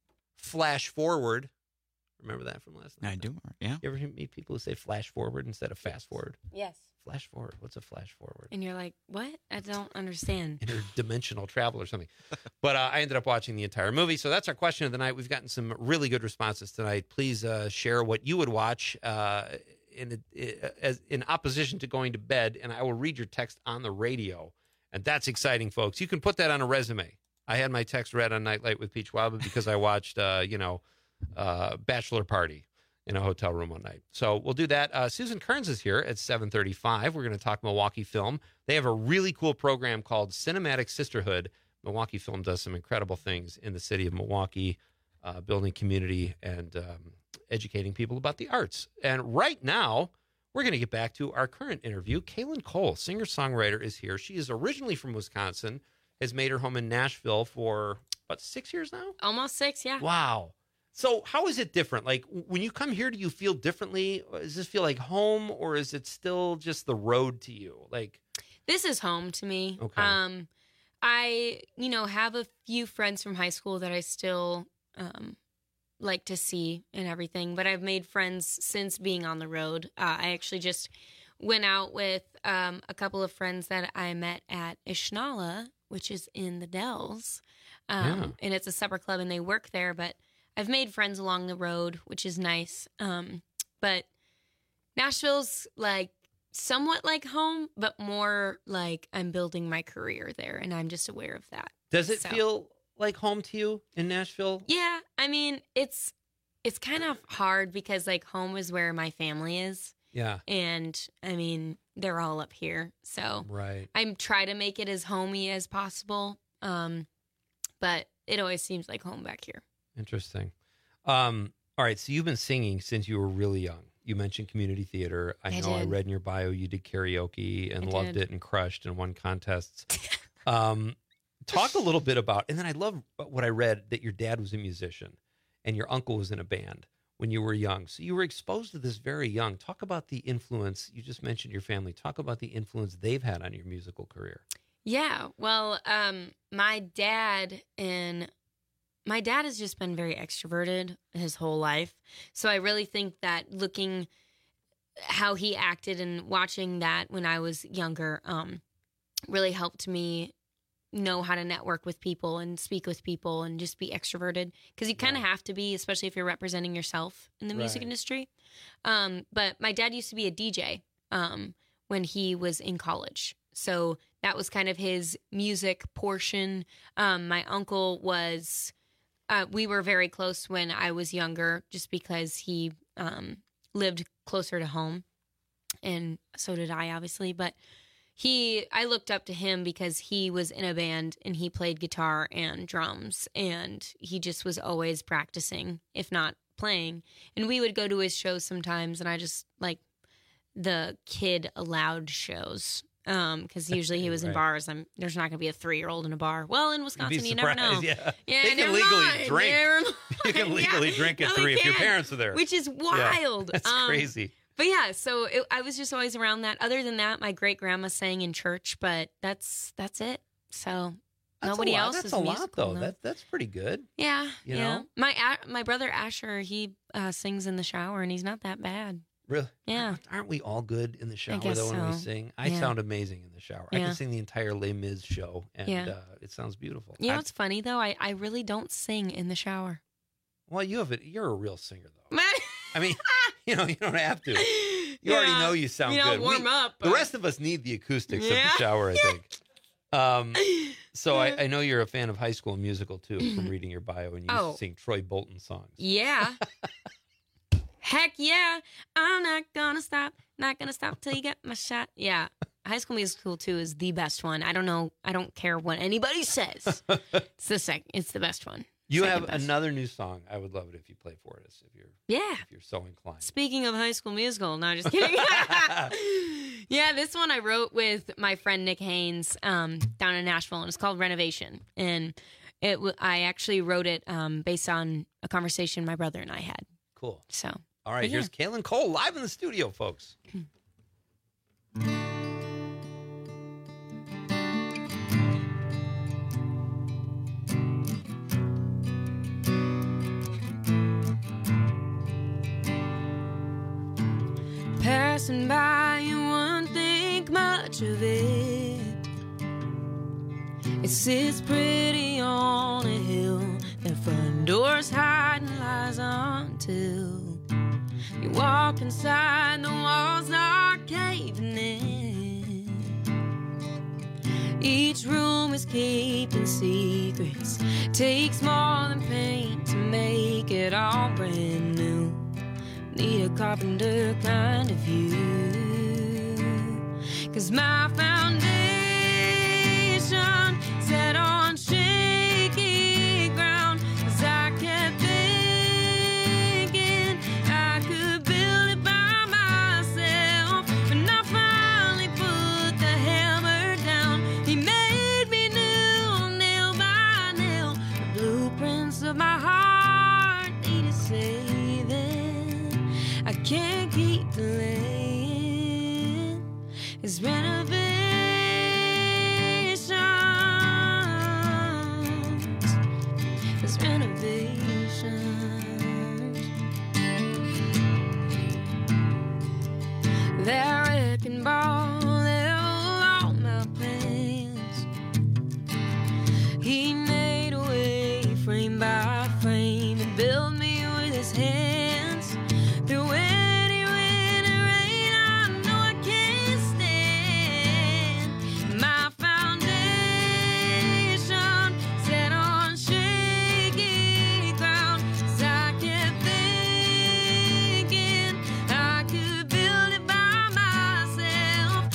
flash forward. Remember that from last night? I do, yeah. You ever meet people who say flash forward instead of fast forward? Yes. Flash forward. What's a flash forward? And you're like, what? I don't understand. Interdimensional travel or something. But uh, I ended up watching the entire movie. So that's our question of the night. We've gotten some really good responses tonight. Please uh, share what you would watch uh, in, a, as, in opposition to going to bed, and I will read your text on the radio. And that's exciting, folks. You can put that on a resume. I had my text read on Nightlight with Peach Waba because I watched, uh, you know, uh, Bachelor Party in a hotel room one night. So we'll do that. Uh, Susan Kearns is here at seven thirty-five. We're going to talk Milwaukee Film. They have a really cool program called Cinematic Sisterhood. Milwaukee Film does some incredible things in the city of Milwaukee, uh, building community and um, educating people about the arts. And right now, we're going to get back to our current interview. Kaylin Cole, singer-songwriter, is here. She is originally from Wisconsin, has made her home in Nashville for, about six years now? Almost six, yeah. Wow. So how is it different? Like, when you come here, do you feel differently? Does this feel like home, or is it still just the road to you? Like, This is home to me. Okay. Um, I, you know, have a few friends from high school that I still um, like to see and everything, but I've made friends since being on the road. Uh, I actually just went out with um, a couple of friends that I met at Ishnala, which is in the Dells. Um, Yeah. And it's a supper club, and they work there, but I've made friends along the road, which is nice. Um, but Nashville's like somewhat like home, but more like I'm building my career there, and I'm just aware of that. does it So- feel like home to you in Nashville? Yeah, I mean, it's it's kind of hard because like home is where my family is. Yeah. And I mean, they're all up here. So Right. I try to make it as homey as possible. Um, but it always seems like home back here. Interesting. Um, all right, so you've been singing since you were really young. You mentioned community theater. I, I know I did. read in your bio you did karaoke and I loved did. it and crushed and won contests. um, talk a little bit about, and then I love what I read, that your dad was a musician and your uncle was in a band when you were young. So you were exposed to this very young. Talk about the influence. You just mentioned your family. Talk about the influence they've had on your musical career. Yeah, well, um, my dad and my dad has just been very extroverted his whole life. So I really think that looking how he acted and watching that when I was younger um, really helped me know how to network with people and speak with people and just be extroverted, because you kind of have to be, especially if you're representing yourself in the music Right. industry. Um, but my dad used to be a D J um, when he was in college. So that was kind of his music portion. Um, my uncle was, uh, we were very close when I was younger just because he um, lived closer to home. And so did I, obviously. But he, I looked up to him because he was in a band and he played guitar and drums. And he just was always practicing, if not playing. And we would go to his shows sometimes. And I just like the kid allowed shows. Um, because usually he was in Right. bars. I'm there's not gonna be a three year old in a bar. Well, in Wisconsin, you never know. surprised, yeah. yeah They can never legally mind, drink. never You can mind. legally Yeah. drink at No, they three if your can, parents are there. which is Yeah, wild. that's Um, crazy. But yeah, so it, I was just always around that. Other than that, my great grandma sang in church, but that's that's it. So That's nobody a lot. else That's is a lot, musical, though. no. That, that's pretty good. Yeah, You yeah. know? My A- my brother Asher, he uh, sings in the shower, and he's not that bad. Really? Yeah. Aren't we all good in the shower, guess though, when we so. sing? I Yeah. sound amazing in the shower. I Yeah. can sing the entire Les Mis show, and Yeah. uh, it sounds beautiful. You know I- what's funny though? I, I really don't sing in the shower. well, you have it. You're a real singer, though. I mean, you know, you don't have to. You already Yeah. know you sound You know, good. warm up, The but- rest of us need the acoustics of Yeah. the shower, I think. Um, so I, I know you're a fan of High School Musical, too, from reading your bio, and you Oh. sing Troy Bolton songs. Yeah. Heck yeah. I'm not gonna stop. Not gonna stop till you get my shot. Yeah. High School Musical two is the best one. I don't know. I don't care what anybody says. It's the sec. It's the best one. You Second have best. another new song. I would love it if you play for us, if you're Yeah. if you're so inclined. Speaking of High School Musical, no, just kidding. Yeah, this one I wrote with my friend Nick Haynes um, down in Nashville, and it's called Renovation. And it, w- I actually wrote it um, based on a conversation my brother and I had. Cool. So, All right, but yeah. here's Kaylin Cole live in the studio, folks. Passing by, you won't think much of it. It sits pretty on a hill. The front door's hiding lies until you walk inside, the walls are caving in. Each room is keeping secrets. Takes more than paint to make it all brand new. Need a carpenter kind of view. Cause my foundation set on shaky ground. Cause I kept thinking I could build it by myself. When I finally put the hammer down, he made me new, nail by nail. The blueprints of my heart needed saving. I can't keep delaying. It's renovations. It's renovations. That wrecking ball leveled all my plans. He made a way frame by frame and built me with his hands. Through any wind and rain, I know I can't stand. My foundation set on shaky ground. 'Cause I kept thinking I could build it by myself.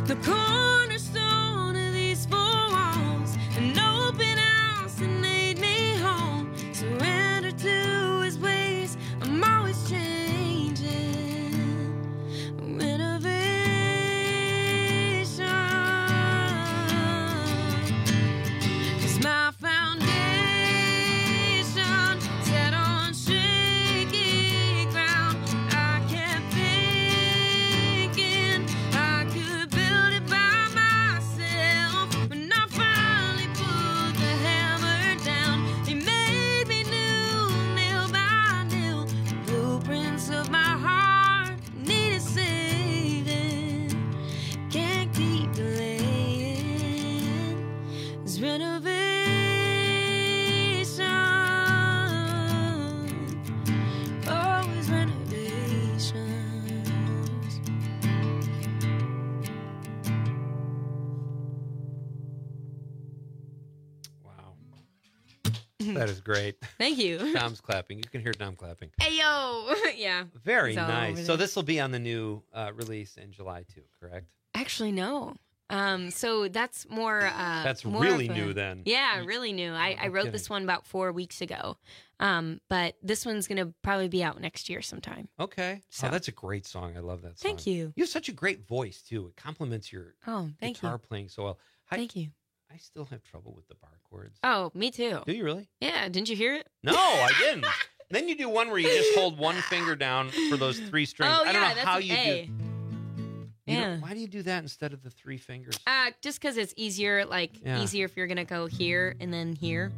the cornerstone of these four walls, an open house that made me home. Surrender to his ways, I'm always changing. Renovation, 'cause my foundation set on shaky ground. I kept thinking I could build it by myself. When I finally put the hammer down, he made me new, nail by nail. The blueprints of my heart needed saving. Can't keep delaying this renovation. Always renovations. That is great. Thank you. Dom's clapping. You can hear Dom clapping. Hey, yo. Yeah. Very He's all over nice. there. So this will be on the new uh, release in July too, correct? Actually, no. Um, so that's more. Uh, That's more really of a- new then. Yeah, really new. I, I wrote this one about four weeks ago, um, but this one's gonna probably be out next year sometime. Okay. So- Oh, that's a great song. I love that song. Thank you. You have such a great voice too. It complements your Oh, thank guitar you. playing so well. I, Thank you. I still have trouble with the bar chords. Oh, me too. Do you really? Yeah. Didn't you hear it? No, I didn't. Then you do one where you just hold one finger down for those three strings. Oh, I don't yeah, know that's how an you A. do. You Yeah. don't- why do you do that instead of the three fingers? Uh, just because it's easier, like Yeah. easier if you're gonna go here and then here.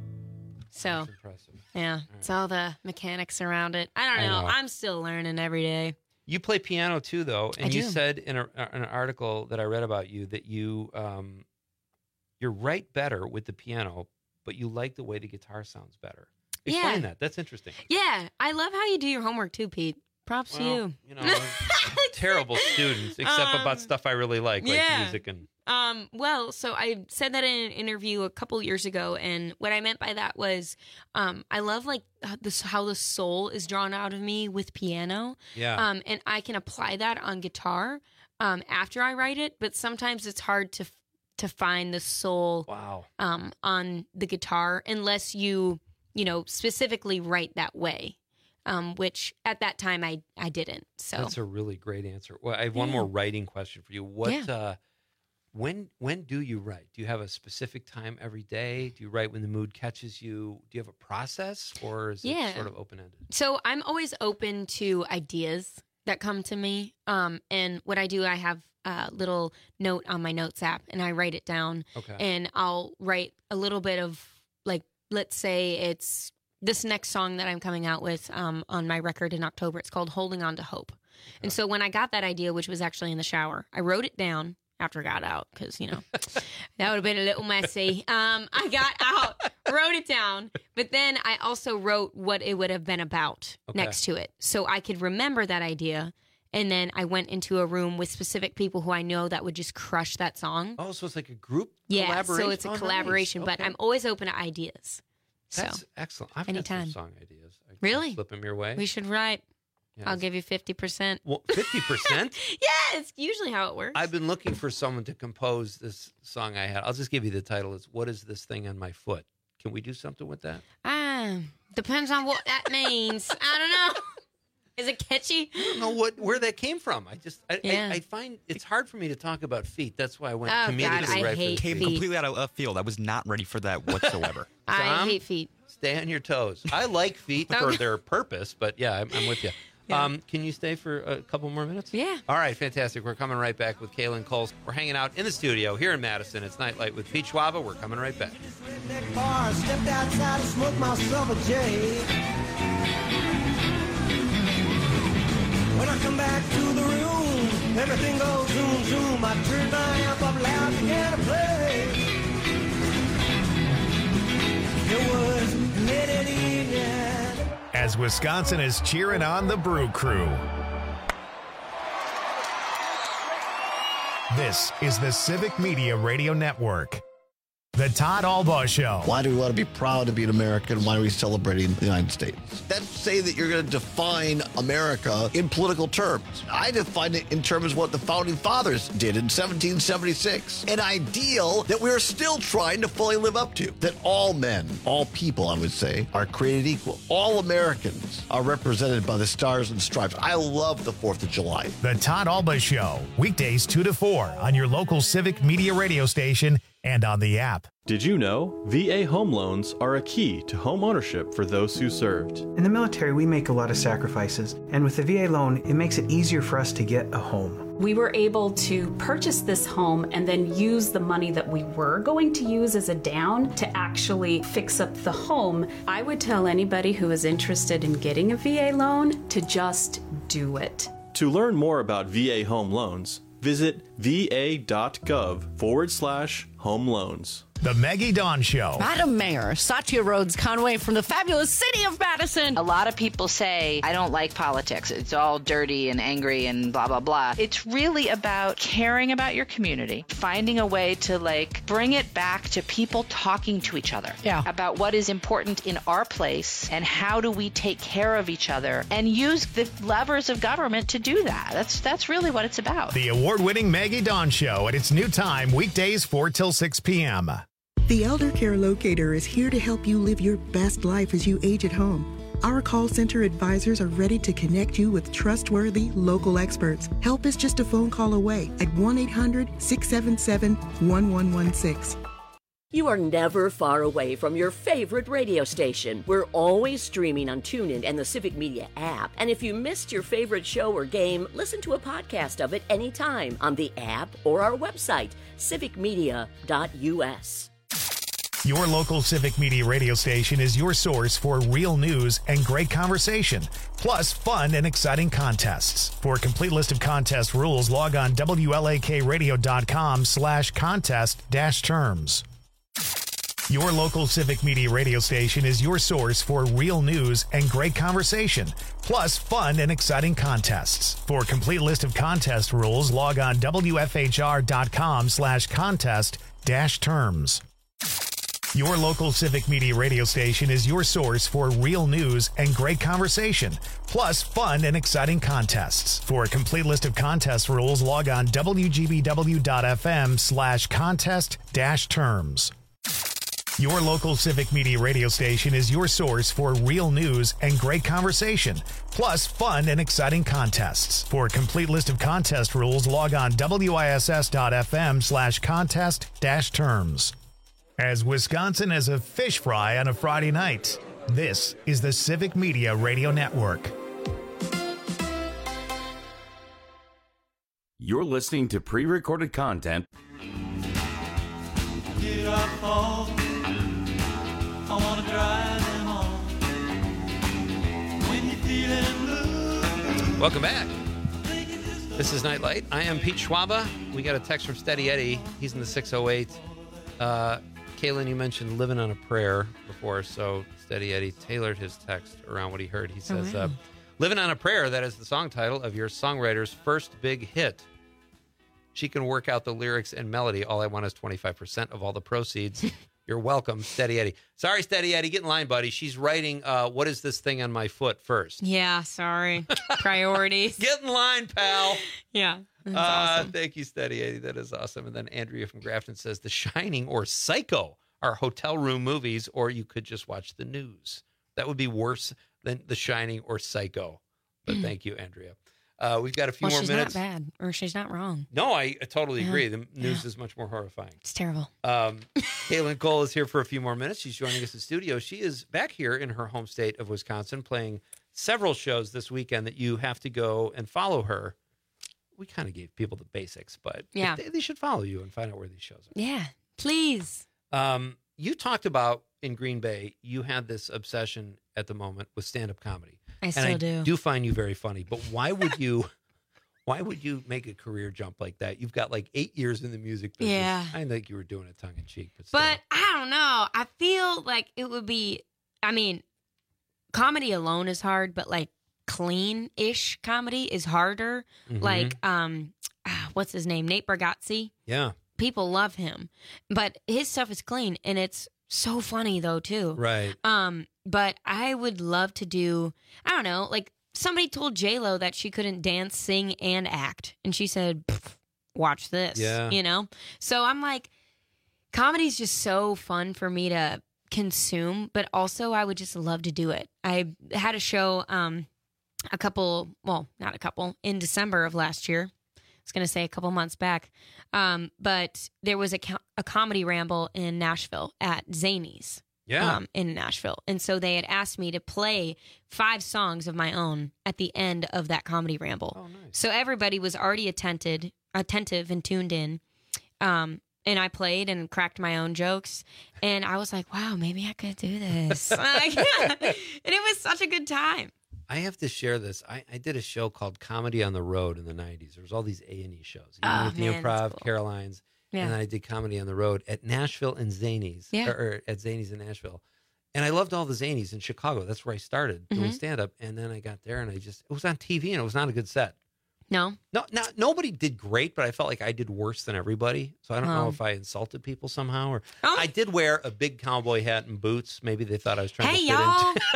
So Impressive. yeah, it's all the mechanics around it. I don't I know. know. I'm still learning every day. You play piano too, though, and I you do. said in, a, in an article that I read about you that you um, you write better with the piano, but you like the way the guitar sounds better. Explain Yeah. that. That's interesting. Yeah, I love how you do your homework too, Pete. Props Well, to you. You know, terrible students, except Um, about stuff I really like, like yeah. music and. Um, well, so I said that in an interview a couple years ago, and what I meant by that was, um, I love like h- this how the soul is drawn out of me with piano. Yeah. Um, and I can apply that on guitar, um, after I write it, but sometimes it's hard to f- to find the soul. Wow. Um, on the guitar unless you you know specifically write that way. Um, which at that time I, I didn't. So That's a really great answer. Well, I have one Yeah. more writing question for you. What, Yeah. uh, when, when do you write? Do you have a specific time every day? Do you write when the mood catches you? Do you have a process, or is Yeah. it sort of open ended? So I'm always open to ideas that come to me. Um, and what I do, I have a little note on my notes app and I write it down. Okay. And I'll write a little bit of, like, let's say it's this next song that I'm coming out with um, on my record in October. It's called Holding On to Hope. And so when I got that idea, which was actually in the shower, I wrote it down after I got out because, you know, that would have been a little messy. Um, I got out, wrote it down, but then I also wrote what it would have been about Okay. next to it. So I could remember that idea. And then I went into a room with specific people who I know that would just crush that song. Oh, so it's like a group Yeah, collaboration? so it's a Oh, nice. collaboration, but Okay. I'm always open to ideas. So That's excellent. I've anytime. got some song ideas. I can Really? slip them your way. we should write. Yeah, I'll it's- give you fifty percent. Well, fifty percent? Yeah, it's usually how it works. I've been looking for someone to compose this song I had. I'll just give you the title. It's What Is This Thing on My Foot? Can we do something with that? Ah, depends on what that means. I don't know. Is it catchy? I don't know what where that came from. I just I, Yeah. I, I find it's hard for me to talk about feet. That's why I went Oh, God, comedically I right hate for Came feet. completely out of left field. I was not ready for that whatsoever. I Tom? hate feet. Stay on your toes. I like feet for Okay. their purpose, but yeah, I'm, I'm with you. Yeah. Um, can you stay for a couple more minutes? Yeah. All right, fantastic. We're coming right back with Kaylin Coles. We're hanging out in the studio here in Madison. It's Nightlight with Pete Schwaba. We're coming right back. Bar, stepped outside and smoked myself a J. When I come back to the room, everything goes zoom, zoom. I turn my amp up loud and began to play. It was late in the evening. As Wisconsin is cheering on the Brew Crew. This is the Civic Media Radio Network. The Todd Albaugh Show. Why do we want to be proud to be an American? Why are we celebrating the United States? That's say that you're going to define America in political terms. I define it in terms of what the Founding Fathers did in seventeen seventy-six. An ideal that we're still trying to fully live up to. That all men, all people, I would say, are created equal. All Americans are represented by the stars and stripes. I love the fourth of July. The Todd Albaugh Show. Weekdays two to four on your local Civic Media radio station and on the app. Did you know V A home loans are a key to home ownership for those who served? In the military, we make a lot of sacrifices, and with the V A loan, it makes it easier for us to get a home. We were able to purchase this home and then use the money that we were going to use as a down to actually fix up the home. I would tell anybody who is interested in getting a V A loan to just do it. To learn more about V A home loans, visit va.gov forward slash home loans. The Maggie Dawn Show. Madam Mayor, Satya Rhodes Conway from the fabulous city of Madison. A lot of people say, I don't like politics. It's all dirty and angry and blah, blah, blah. It's really about caring about your community, finding a way to like bring it back to people talking to each other yeah. about what is important in our place and how do we take care of each other and use the levers of government to do that. That's, that's really what it's about. The award-winning Maggie Dawn Show at its new time, weekdays four till six p.m. The Elder Care Locator is here to help you live your best life as you age at home. Our call center advisors are ready to connect you with trustworthy local experts. Help is just a phone call away at one eight hundred six seven seven one one one six. You are never far away from your favorite radio station. We're always streaming on TuneIn and the Civic Media app. And if you missed your favorite show or game, listen to a podcast of it anytime on the app or our website, civic media dot u s. Your local Civic Media radio station is your source for real news and great conversation, plus fun and exciting contests. For a complete list of contest rules, log on W L A K radio dot com slash contest dash terms. Your local Civic Media radio station is your source for real news and great conversation, plus fun and exciting contests. For a complete list of contest rules, log on W F H R dot com slash contest dash terms. Your local Civic Media radio station is your source for real news and great conversation, plus fun and exciting contests. For a complete list of contest rules, log on W G B W dot F M slash contest dash terms. Your local Civic Media radio station is your source for real news and great conversation, plus fun and exciting contests. For a complete list of contest rules, log on W I S S dot F M slash contest dash terms. As Wisconsin as a fish fry on a Friday night, this is the Civic Media Radio Network. You're listening to pre-recorded content. Get up home. I wanna drive them home. When you're feeling blue. Welcome back. This is Nightlight. I am Pete Schwaba. We got a text from Steady Eddie. He's in the six oh eight. Uh, Kaylin, you mentioned Living on a Prayer before, so Steady Eddie tailored his text around what he heard. He says, Oh, wow. uh, Living on a Prayer, that is the song title of your songwriter's first big hit. She can work out the lyrics and melody. All I want is twenty-five percent of all the proceeds. You're welcome, Steady Eddie. Sorry, Steady Eddie, get in line, buddy. She's writing, uh, what is this thing on my foot first? Yeah, sorry. Priorities. Get in line, pal. Yeah. That's Uh, awesome. Thank you, Steady Eddie. That is awesome. And then Andrea from Grafton says, The Shining or Psycho are hotel room movies, or you could just watch the news. That would be worse than The Shining or Psycho. But thank you, Andrea. Uh, we've got a few well, more she's minutes. not bad, or she's not wrong. No, I totally Yeah. agree. The news Yeah. is much more horrifying. It's terrible. Um, Kaylin Cole is here for a few more minutes. She's joining us in studio. She is back here in her home state of Wisconsin playing several shows this weekend that you have to go and follow her. We kind of gave people the basics, but Yeah. they, they should follow you and find out where these shows are. Yeah, please. Um, you talked about in Green Bay, you had this obsession at the moment with stand-up comedy. I and still I do. do find you very funny, but why would you... Why would you make a career jump like that? You've got like eight years in the music business. Yeah. I think you were doing it tongue in cheek, but still. But I don't know. I feel like it would be, I mean, comedy alone is hard, but like clean-ish comedy is harder. Mhm. Like, um, ah, what's his name? Nate Bargatze. Yeah. people love him, but his stuff is clean and it's so funny though too. Right. Um, but I would love to do, I don't know, like somebody told J-Lo that she couldn't dance, sing, and act. And she said, watch this, Yeah. you know? So I'm like, comedy's just so fun for me to consume, but also I would just love to do it. I had a show um, a couple, well, not a couple, in December of last year. I was going to say a couple months back. Um, but there was a, co- a comedy ramble in Nashville at Zany's. Yeah. Um, in Nashville. And so they had asked me to play five songs of my own at the end of that comedy ramble. Oh, nice. So everybody was already attentive, attentive and tuned in. Um, and I played and cracked my own jokes. And I was like, wow, maybe I could do this. Like, and it was such a good time. I have to share this. I, I did a show called Comedy on the Road in the nineties. There was all these A and E shows. You know, Oh, with the man, that's Improv, cool. Caroline's. Yeah. And then I did Comedy on the Road at Nashville and Zany's. Yeah. Or, or at Zany's in Nashville. And I loved all the Zanies in Chicago. That's where I started doing Mhm. stand-up. And then I got there and I just, it was on T V and it was not a good set. No? No, not, nobody did great, but I felt like I did worse than everybody. So I don't know Oh. if I insulted people somehow. Or Oh. I did wear a big cowboy hat and boots. Maybe they thought I was trying Hey, to fit y'all. into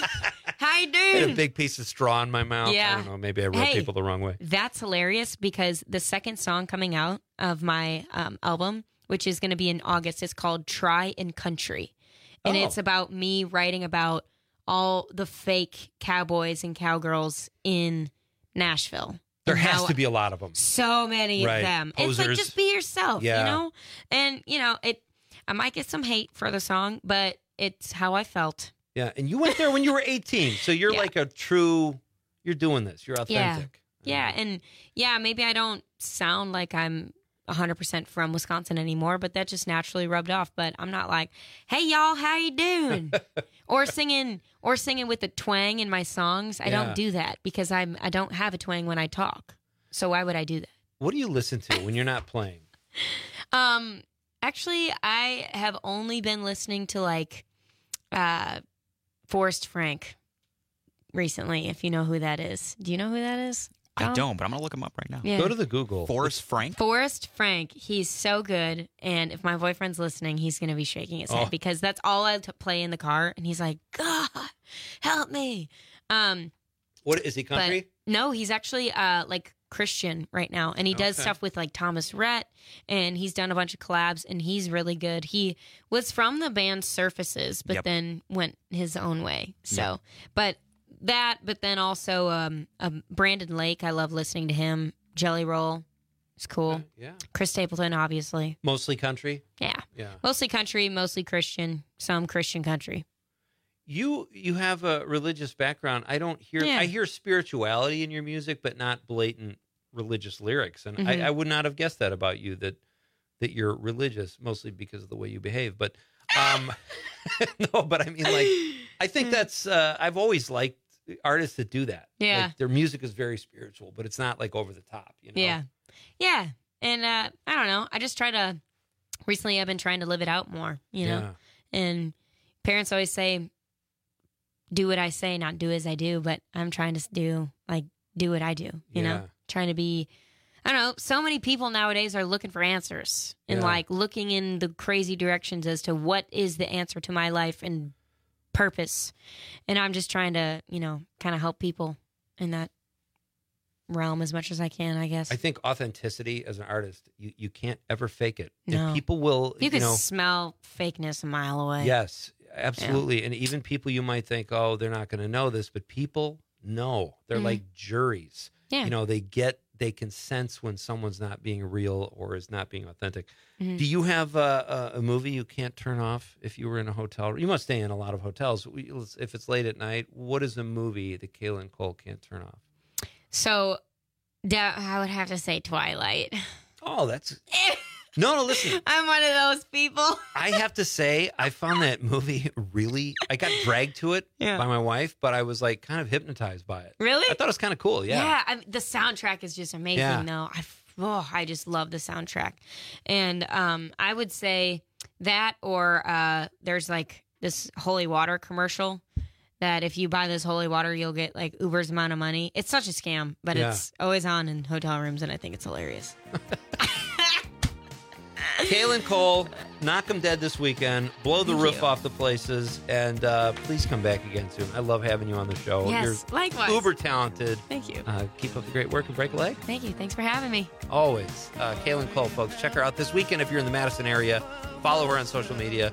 How you I had a doing? big piece of straw in my mouth. Yeah. I don't know. Maybe I rubbed Hey. people the wrong way. That's hilarious because the second song coming out of my um, album, which is going to be in August, is called Try and Country. And Oh. it's about me writing about all the fake cowboys and cowgirls in Nashville. There And has how to be a lot of them. so many Right. of them. It's like Posers. just be yourself, Yeah. you know? And, you know, it. I might get some hate for the song, but it's how I felt. Yeah. And you went there when you were eighteen. So you're Yeah. like a true, you're doing this. You're authentic. Yeah. Yeah. And yeah, maybe I don't sound like I'm one hundred percent from Wisconsin anymore, but that just naturally rubbed off. But I'm not like, hey, y'all, how you doing? or singing or singing with a twang in my songs. I Yeah. don't do that because I'm, I don't have a twang when I talk. So why would I do that? What do you listen to when you're not playing? Um, actually, I have only been listening to like uh, Forrest Frank recently, if you know who that is. Do you know who that is? I Dom? don't, but I'm gonna look him up right now. Yeah. Go to the Google. Forrest Frank. Forrest Frank, he's so good. And if my boyfriend's listening, he's going to be shaking his Oh. head because that's all I t- play in the car. And he's like, God, help me. Um, What is he country? But no, he's actually uh, like Christian right now. And he does Okay. stuff with like Thomas Rhett. And he's done a bunch of collabs. And he's really good. He was from the band Surfaces, but Yep. then went his own way. So, Yep. but that, but then also um, um, Brandon Lake. I love listening to him. Jelly Roll. It's cool. Yeah. Chris Stapleton, obviously. Mostly country. Yeah. Yeah. Mostly country, mostly Christian, some Christian country. You you have a religious background. I don't hear. Yeah. I hear spirituality in your music, but not blatant religious lyrics. And Mhm. I, I would not have guessed that about you. That that you're religious, mostly because of the way you behave. But um, no, but I mean, like, I think that's. Uh, I've always liked artists that do that. Yeah. Like, their music is very spiritual, but it's not like over the top. You know. Yeah. Yeah. And uh, I don't know. I just try to, recently I've been trying to live it out more, you know? Yeah. And parents always say, do what I say, not do as I do. But I'm trying to do, like, do what I do, you Yeah. know? Trying to be, I don't know. So many people nowadays are looking for answers and, Yeah. like, looking in the crazy directions as to what is the answer to my life and purpose. And I'm just trying to, you know, kind of help people in that realm as much as I can, I guess. I think authenticity as an artist, you, you can't ever fake it. No. And people will, You you, can know, smell fakeness a mile away. yes, absolutely. And even people you might think, oh, they're not going to know this, but people know. They're Mhm. like juries. Yeah. You know, they get, they can sense when someone's not being real or is not being authentic. Mhm. Do you have a, a, a movie you can't turn off if you were in a hotel? You must stay in a lot of hotels. We- If it's late at night, what is a movie that Kayla and Cole can't turn off? So, da- I would have to say Twilight. Oh, that's... No, no, listen. I'm one of those people. I have to say, I found that movie really, I got dragged to it Yeah. by my wife, but I was like kind of hypnotized by it. Really? I thought it was kind of cool. Yeah. I, the soundtrack is just amazing, Yeah. though. I, oh, I just love the soundtrack. And um, I would say that, or uh, there's like this holy water commercial that if you buy this holy water, you'll get like Uber's amount of money. It's such a scam, but Yeah. it's always on in hotel rooms, and I think it's hilarious. Kaylin Cole, knock them dead this weekend. Blow the Thank roof you. off the places. And uh, please come back again soon. I love having you on the show. Yes, You're likewise. uber talented. Thank you. Uh, keep up the great work and break a leg. Thank you. Thanks for having me. Always. Uh, Kaylin Cole, folks. Check her out this weekend if you're in the Madison area. Follow her on social media.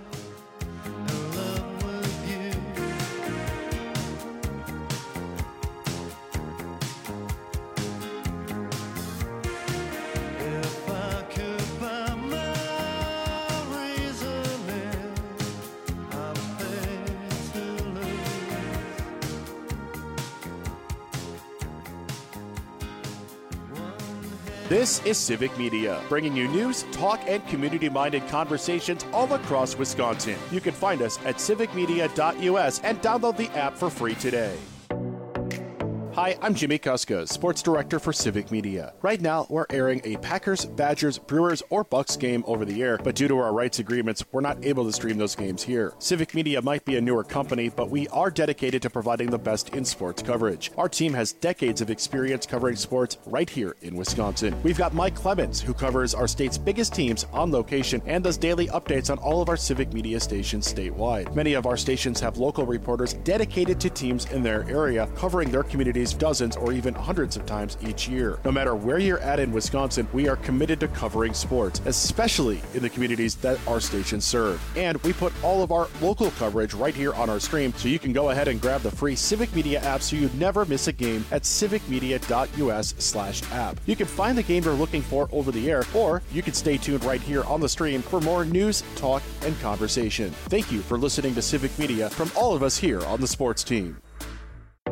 This is Civic Media, bringing you news, talk, and community-minded conversations all across Wisconsin. You can find us at civic media dot U S and download the app for free today. Hi, I'm Jimmy Kuska, Sports Director for Civic Media. Right now, we're airing a Packers, Badgers, Brewers, or Bucks game over the air, but due to our rights agreements, we're not able to stream those games here. Civic Media might be a newer company, but we are dedicated to providing the best in sports coverage. Our team has decades of experience covering sports right here in Wisconsin. We've got Mike Clemens, who covers our state's biggest teams on location and does daily updates on all of our Civic Media stations statewide. Many of our stations have local reporters dedicated to teams in their area, covering their communities dozens or even hundreds of times each year. No matter where you're at in Wisconsin, we are committed to covering sports, especially in the communities that our stations serve. And we put all of our local coverage right here on our stream, so you can go ahead and grab the free Civic Media app so you never miss a game at civic media dot U S slash app. You can find the game you're looking for over the air, or you can stay tuned right here on the stream for more news, talk, and conversation. Thank you for listening to Civic Media from all of us here on the sports team.